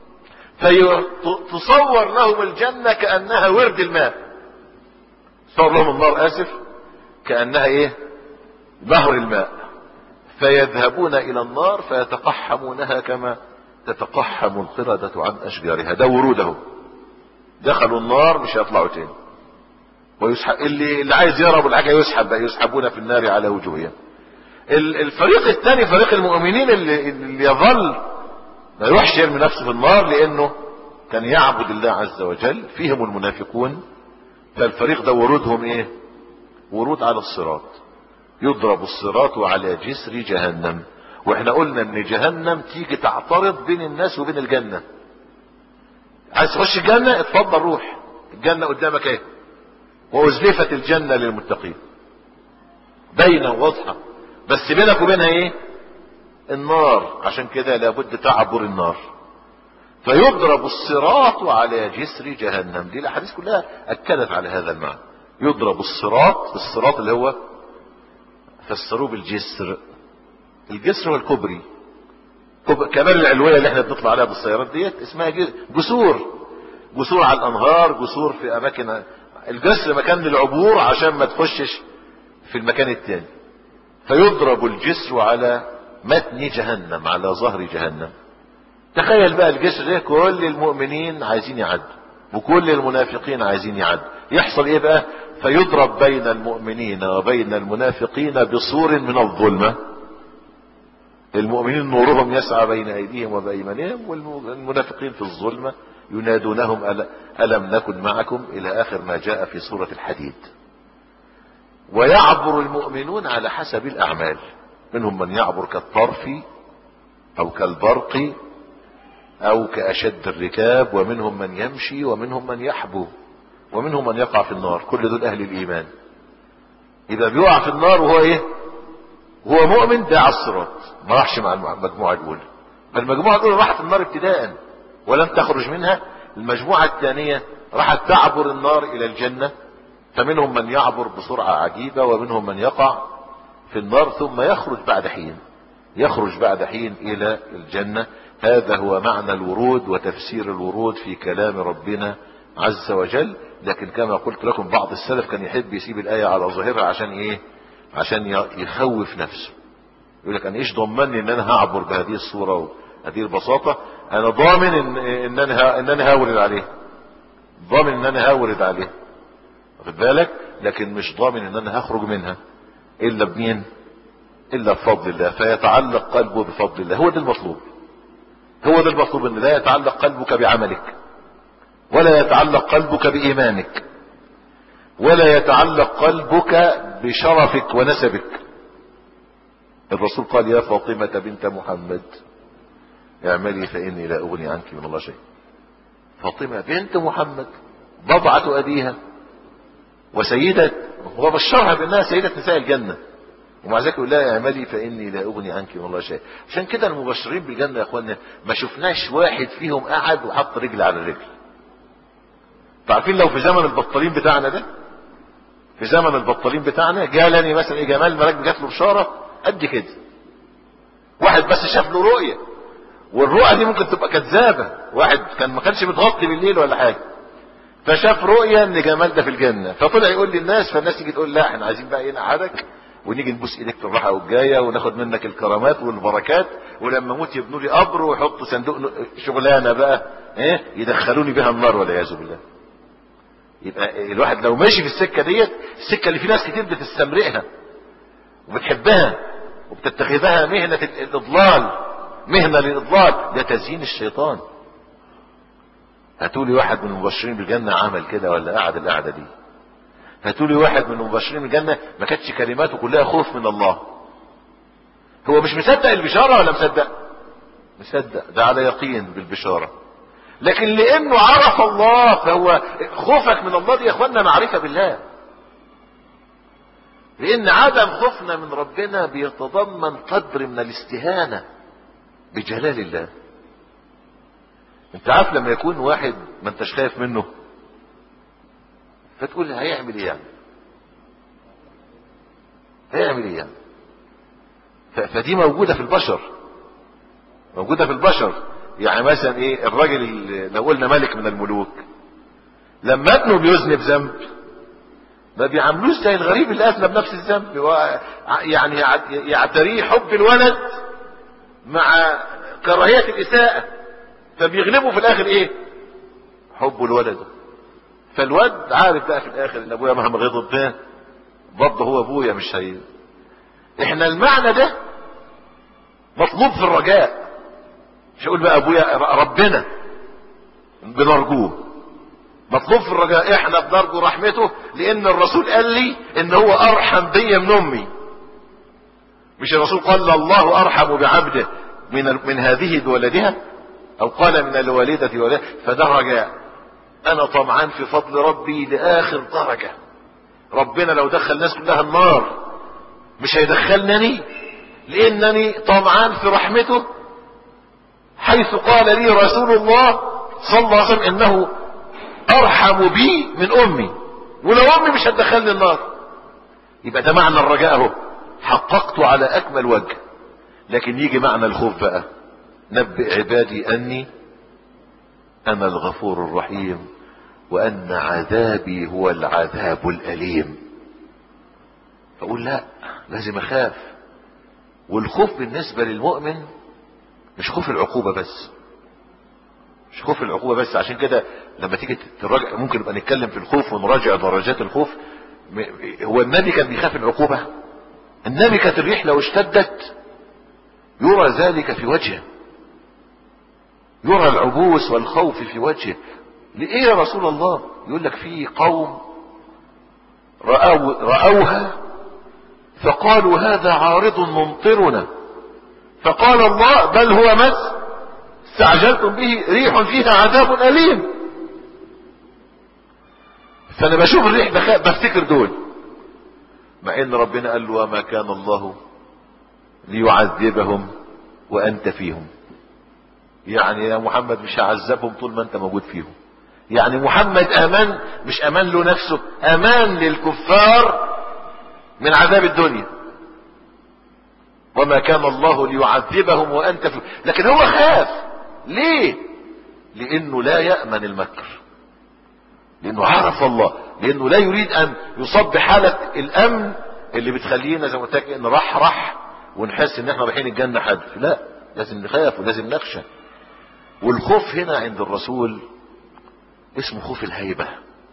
فتصور لهم الجنة كأنها ورد الماء، تصور لهم النار اسف كأنها ايه، بحر الماء. فيذهبون الى النار فيتقحمونها كما تتقحم القردة عن اشجارها. ده وروده، دخلوا النار مش هيطلعوا تاني. ويسحب اللي عايز يهرب الحاجة يسحب بقى، يسحبون في النار على وجوههم. الفريق الثاني فريق المؤمنين اللي يظل ما يروحش يرمي نفسه في النار لانه كان يعبد الله عز وجل. فيهم المنافقون، فالفريق ده ورودهم ايه، ورود على الصراط. يضرب الصراط على جسر جهنم. واحنا قلنا ان جهنم تيجي تعترض بين الناس وبين الجنة. عايز تخش الجنة اتفضل روح، الجنة قدامك ايه، وازلفت الجنة للمتقين، باينة واضحة. بس بينك وبينها ايه، النار. عشان كده لابد تعبر النار. فيضرب الصراط على جسر جهنم. دي الاحاديث كلها اكدت على هذا المعنى. يضرب الصراط اللي هو فسروه بالجسر. الجسر هو الكوبري، كبار العلوية اللي احنا بنطلع عليها بالسيارات ديت اسمها جسور على الانهار، جسور في اماكن. الجسر مكان للعبور عشان ما تخشش في المكان التاني. فيضرب الجسر على متن جهنم، على ظهر جهنم. تخيل بقى الجسر ده كل المؤمنين عايزين يعدوا وكل المنافقين عايزين يعدوا، يحصل ايه بقى؟ فيضرب بين المؤمنين وبين المنافقين بسور من الظلمة. المؤمنين نورهم يسعى بين ايديهم وبايمانهم، والمنافقين في الظلمة ينادونهم ألم نكن معكم الى اخر ما جاء في سورة الحديد. ويعبر المؤمنون على حسب الاعمال، منهم من يعبر كالطرف او كالبرق او كاشد الركاب، ومنهم من يمشي، ومنهم من يحبو، ومنهم من يقع في النار. كل دول اهل الايمان. اذا بيقع في النار وهو ايه؟ هو مؤمن، ده على الصراط، ما راحش مع المجموعه الاولى. فالمجموعه الاولى راحت النار ابتداء ولم تخرج منها. المجموعه الثانيه راحت تعبر النار الى الجنه، فمنهم من يعبر بسرعه عجيبه، ومنهم من يقع في النار ثم يخرج بعد حين الى الجنه. هذا هو معنى الورود وتفسير الورود في كلام ربنا عز وجل. لكن كما قلت لكم بعض السلف كان يحب يسيب الآية على ظاهرها عشان ايه؟ عشان يخوف نفسه. يقول لك انا ايش ضمني ان انا هعبر بهذه الصورة وهذه البساطة؟ انا ضامن ان انا هاورد عليه، ضامن ان انا هاورد عليه، واخد بالك؟ لكن مش ضامن ان انا هخرج منها الا بمين؟ الا بفضل الله. فيتعلق قلبه بفضل الله. هو ده المطلوب، ان لا يتعلق قلبك بعملك، ولا يتعلق قلبك بإيمانك، ولا يتعلق قلبك بشرفك ونسبك. الرسول قال يا فاطمة بنت محمد اعملي فإني لا أغني عنك من الله شيء. فاطمة بنت محمد بضعة أبيها وسيدة، وبشرها بأنها سيدة نساء الجنة، ومع ذلك يقول لها اعملي فإني لا أغني عنك من الله شيء. عشان كده المبشرين بالجنة يا اخوانا ما شفناش واحد فيهم قعد وحط رجل على رجل. عارفين لو في زمن البطالين بتاعنا جالني مثلا ايه جمال مراكب جات له بشاره قد كده، واحد بس شاف له رؤيه، والرؤيه دي ممكن تبقى كذابه، واحد ما كانش متغطي بالليل ولا حاجه، فشاف رؤيه ان جمال ده في الجنه، فطلع يقول للناس، فالناس تيجي تقول لا احنا عايزين بقى نقعدك ونيجي نبوس ايدك في الراحه والجايه وناخد منك الكرامات والبركات، ولما اموت يبنوا لي قبر ويحطوا صندوق شغلانه بقى ايه يدخلوني بها النار والعياذ بالله. يبقى الواحد لو ماشي في السكة ديت، السكة اللي في ناس كتير بتستمرئها وبتحبها وبتتخذها مهنة للإضلال، ده تزيين الشيطان. هاتولي واحد من المبشرين بالجنة عمل كده ولا قعد القعدة دي؟ هاتولي واحد من المبشرين بالجنة ما كانتش كلماته كلها خوف من الله. هو مش مصدق البشارة ولا مصدق، ده على يقين بالبشارة، لكن لانه عرف الله فهو خوفك من الله دي يا اخوانا معرفة بالله. لان عدم خوفنا من ربنا بيتضمن قدر من الاستهانة بجلال الله. انت عارف لما يكون واحد ما انتش خايف منه فتقول هيعمل ايه يعني؟ فدي موجودة في البشر. يعني مثلا ايه الراجل لو قلنا ملك من الملوك لما ابنه بيذنب ذنب ما بيعاملوش زي الغريب اللي اذنب نفس الذنب، يعني يعتريه حب الولد مع كراهية الاساءة، فبيغلبوا في الاخر ايه؟ حب الولد. فالواد عارف بقى في الاخر ان ابويا مهما غضب ده برضه هو ابويا مش هي. احنا المعنى ده مطلوب في الرجاء، مش هقول بقى ابويا، ربنا بنرجوه، مطلوب في الرجاء. احنا بنرجو رحمته لان الرسول قال لي ان هو ارحم بي من امي. مش الرسول قال الله ارحم بعبده من هذه بولدها، او قال من الوالدة ولدها؟ فده رجاء. انا طمعان في فضل ربي لاخر درجة. ربنا لو دخل الناس كلها النار مش هيدخلني، لانني طمعان في رحمته، حيث قال لي رسول الله صلى الله عليه وسلم انه ارحم بي من امي. ولو امي مش هتدخلني النار. يبقى ده معنى الرجاء اهو، حققته على اكمل وجه. لكن يجي معنى الخوف بقى، نبئ عبادي اني انا الغفور الرحيم وان عذابي هو العذاب الاليم. فاقول لا، لازم اخاف. والخوف بالنسبة للمؤمن مش خوف العقوبة بس، مش خوف العقوبة بس. عشان كده لما تيجي تراجع، ممكن نبقى نتكلم في الخوف ونراجع درجات الخوف. هو النبي كان بيخاف العقوبة؟ النبي كانت الريح لو اشتدت يرى ذلك في وجهه، يرى العبوس والخوف في وجهه. لإيه يا رسول الله؟ يقول لك في قوم رأوها فقالوا هذا عارض ممطرنا، فقال الله بل هو مس استعجلتم به ريح فيها عذاب أليم. فأنا بشوف الريح بفتكر دول، مع ان ربنا قال له وما كان الله ليعذبهم وانت فيهم. يعني يا محمد مش هعذبهم طول ما انت موجود فيهم. يعني محمد امان، مش امان له نفسه، امان للكفار من عذاب الدنيا. وما كان الله ليعذبهم وانت فيهم. لكن هو خاف ليه؟ لانه لا يأمن المكر، لانه عرف الله، لانه لا يريد ان يصب بحالة الامن اللي بتخلينا زي ما قلت لك نرحرح ونحس ان احنا رايحين الجنة حدف. لا، لازم نخاف ولازم نخشى. والخوف هنا عند الرسول اسمه خوف الهيبة.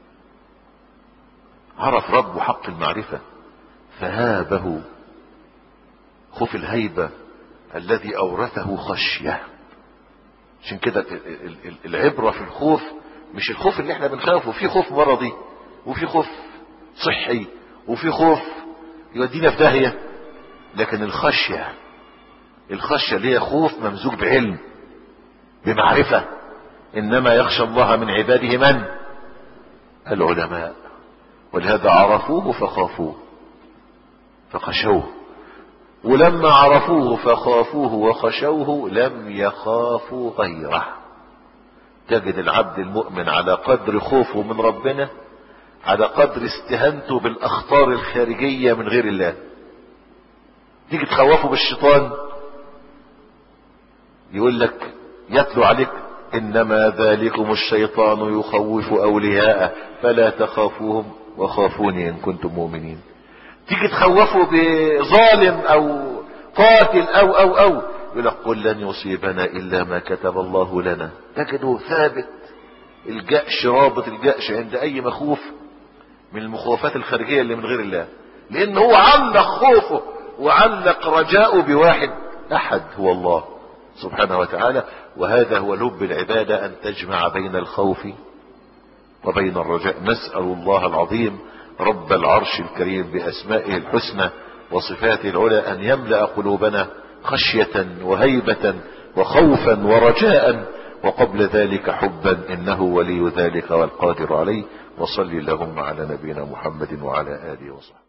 عرف ربه حق المعرفة فهابه. خوف الهيبة الذي اورثه خشية. عشان كده العبرة في الخوف مش الخوف اللي احنا بنخافه. في خوف مرضي، وفي خوف صحي، وفي خوف يودينا في داهية. لكن الخشية اللي هي خوف ممزوج بعلم بمعرفة. انما يخشى الله من عباده من؟ العلماء. ولهذا عرفوه فخافوه فخشوه. ولما عرفوه فخافوه وخشوه لم يخافوا غيره. تجد العبد المؤمن على قدر خوفه من ربنا على قدر استهانته بالاخطار الخارجية من غير الله. تيجي تخوفه بالشيطان يقول لك يتلو عليك انما ذلكم الشيطان يخوف اولياءه فلا تخافوهم وخافوني ان كنتم مؤمنين. تيجي تخوفه بظالم او قاتل او يقول لك قل لن يصيبنا الا ما كتب الله لنا. تجده ثابت الجأش، رابط الجأش عند اي مخوف من المخوفات الخارجية اللي من غير الله. لان هو علق خوفه وعلق رجاؤه بواحد احد هو الله سبحانه وتعالى. وهذا هو لب العبادة، ان تجمع بين الخوف وبين الرجاء. نسأل الله العظيم رب العرش الكريم باسمائه الحسنى وصفاته العلى ان يملأ قلوبنا خشية وهيبة وخوفا ورجاء، وقبل ذلك حبا، انه ولي ذلك والقادر عليه. وصل اللهم على نبينا محمد وعلى آله وصحبه.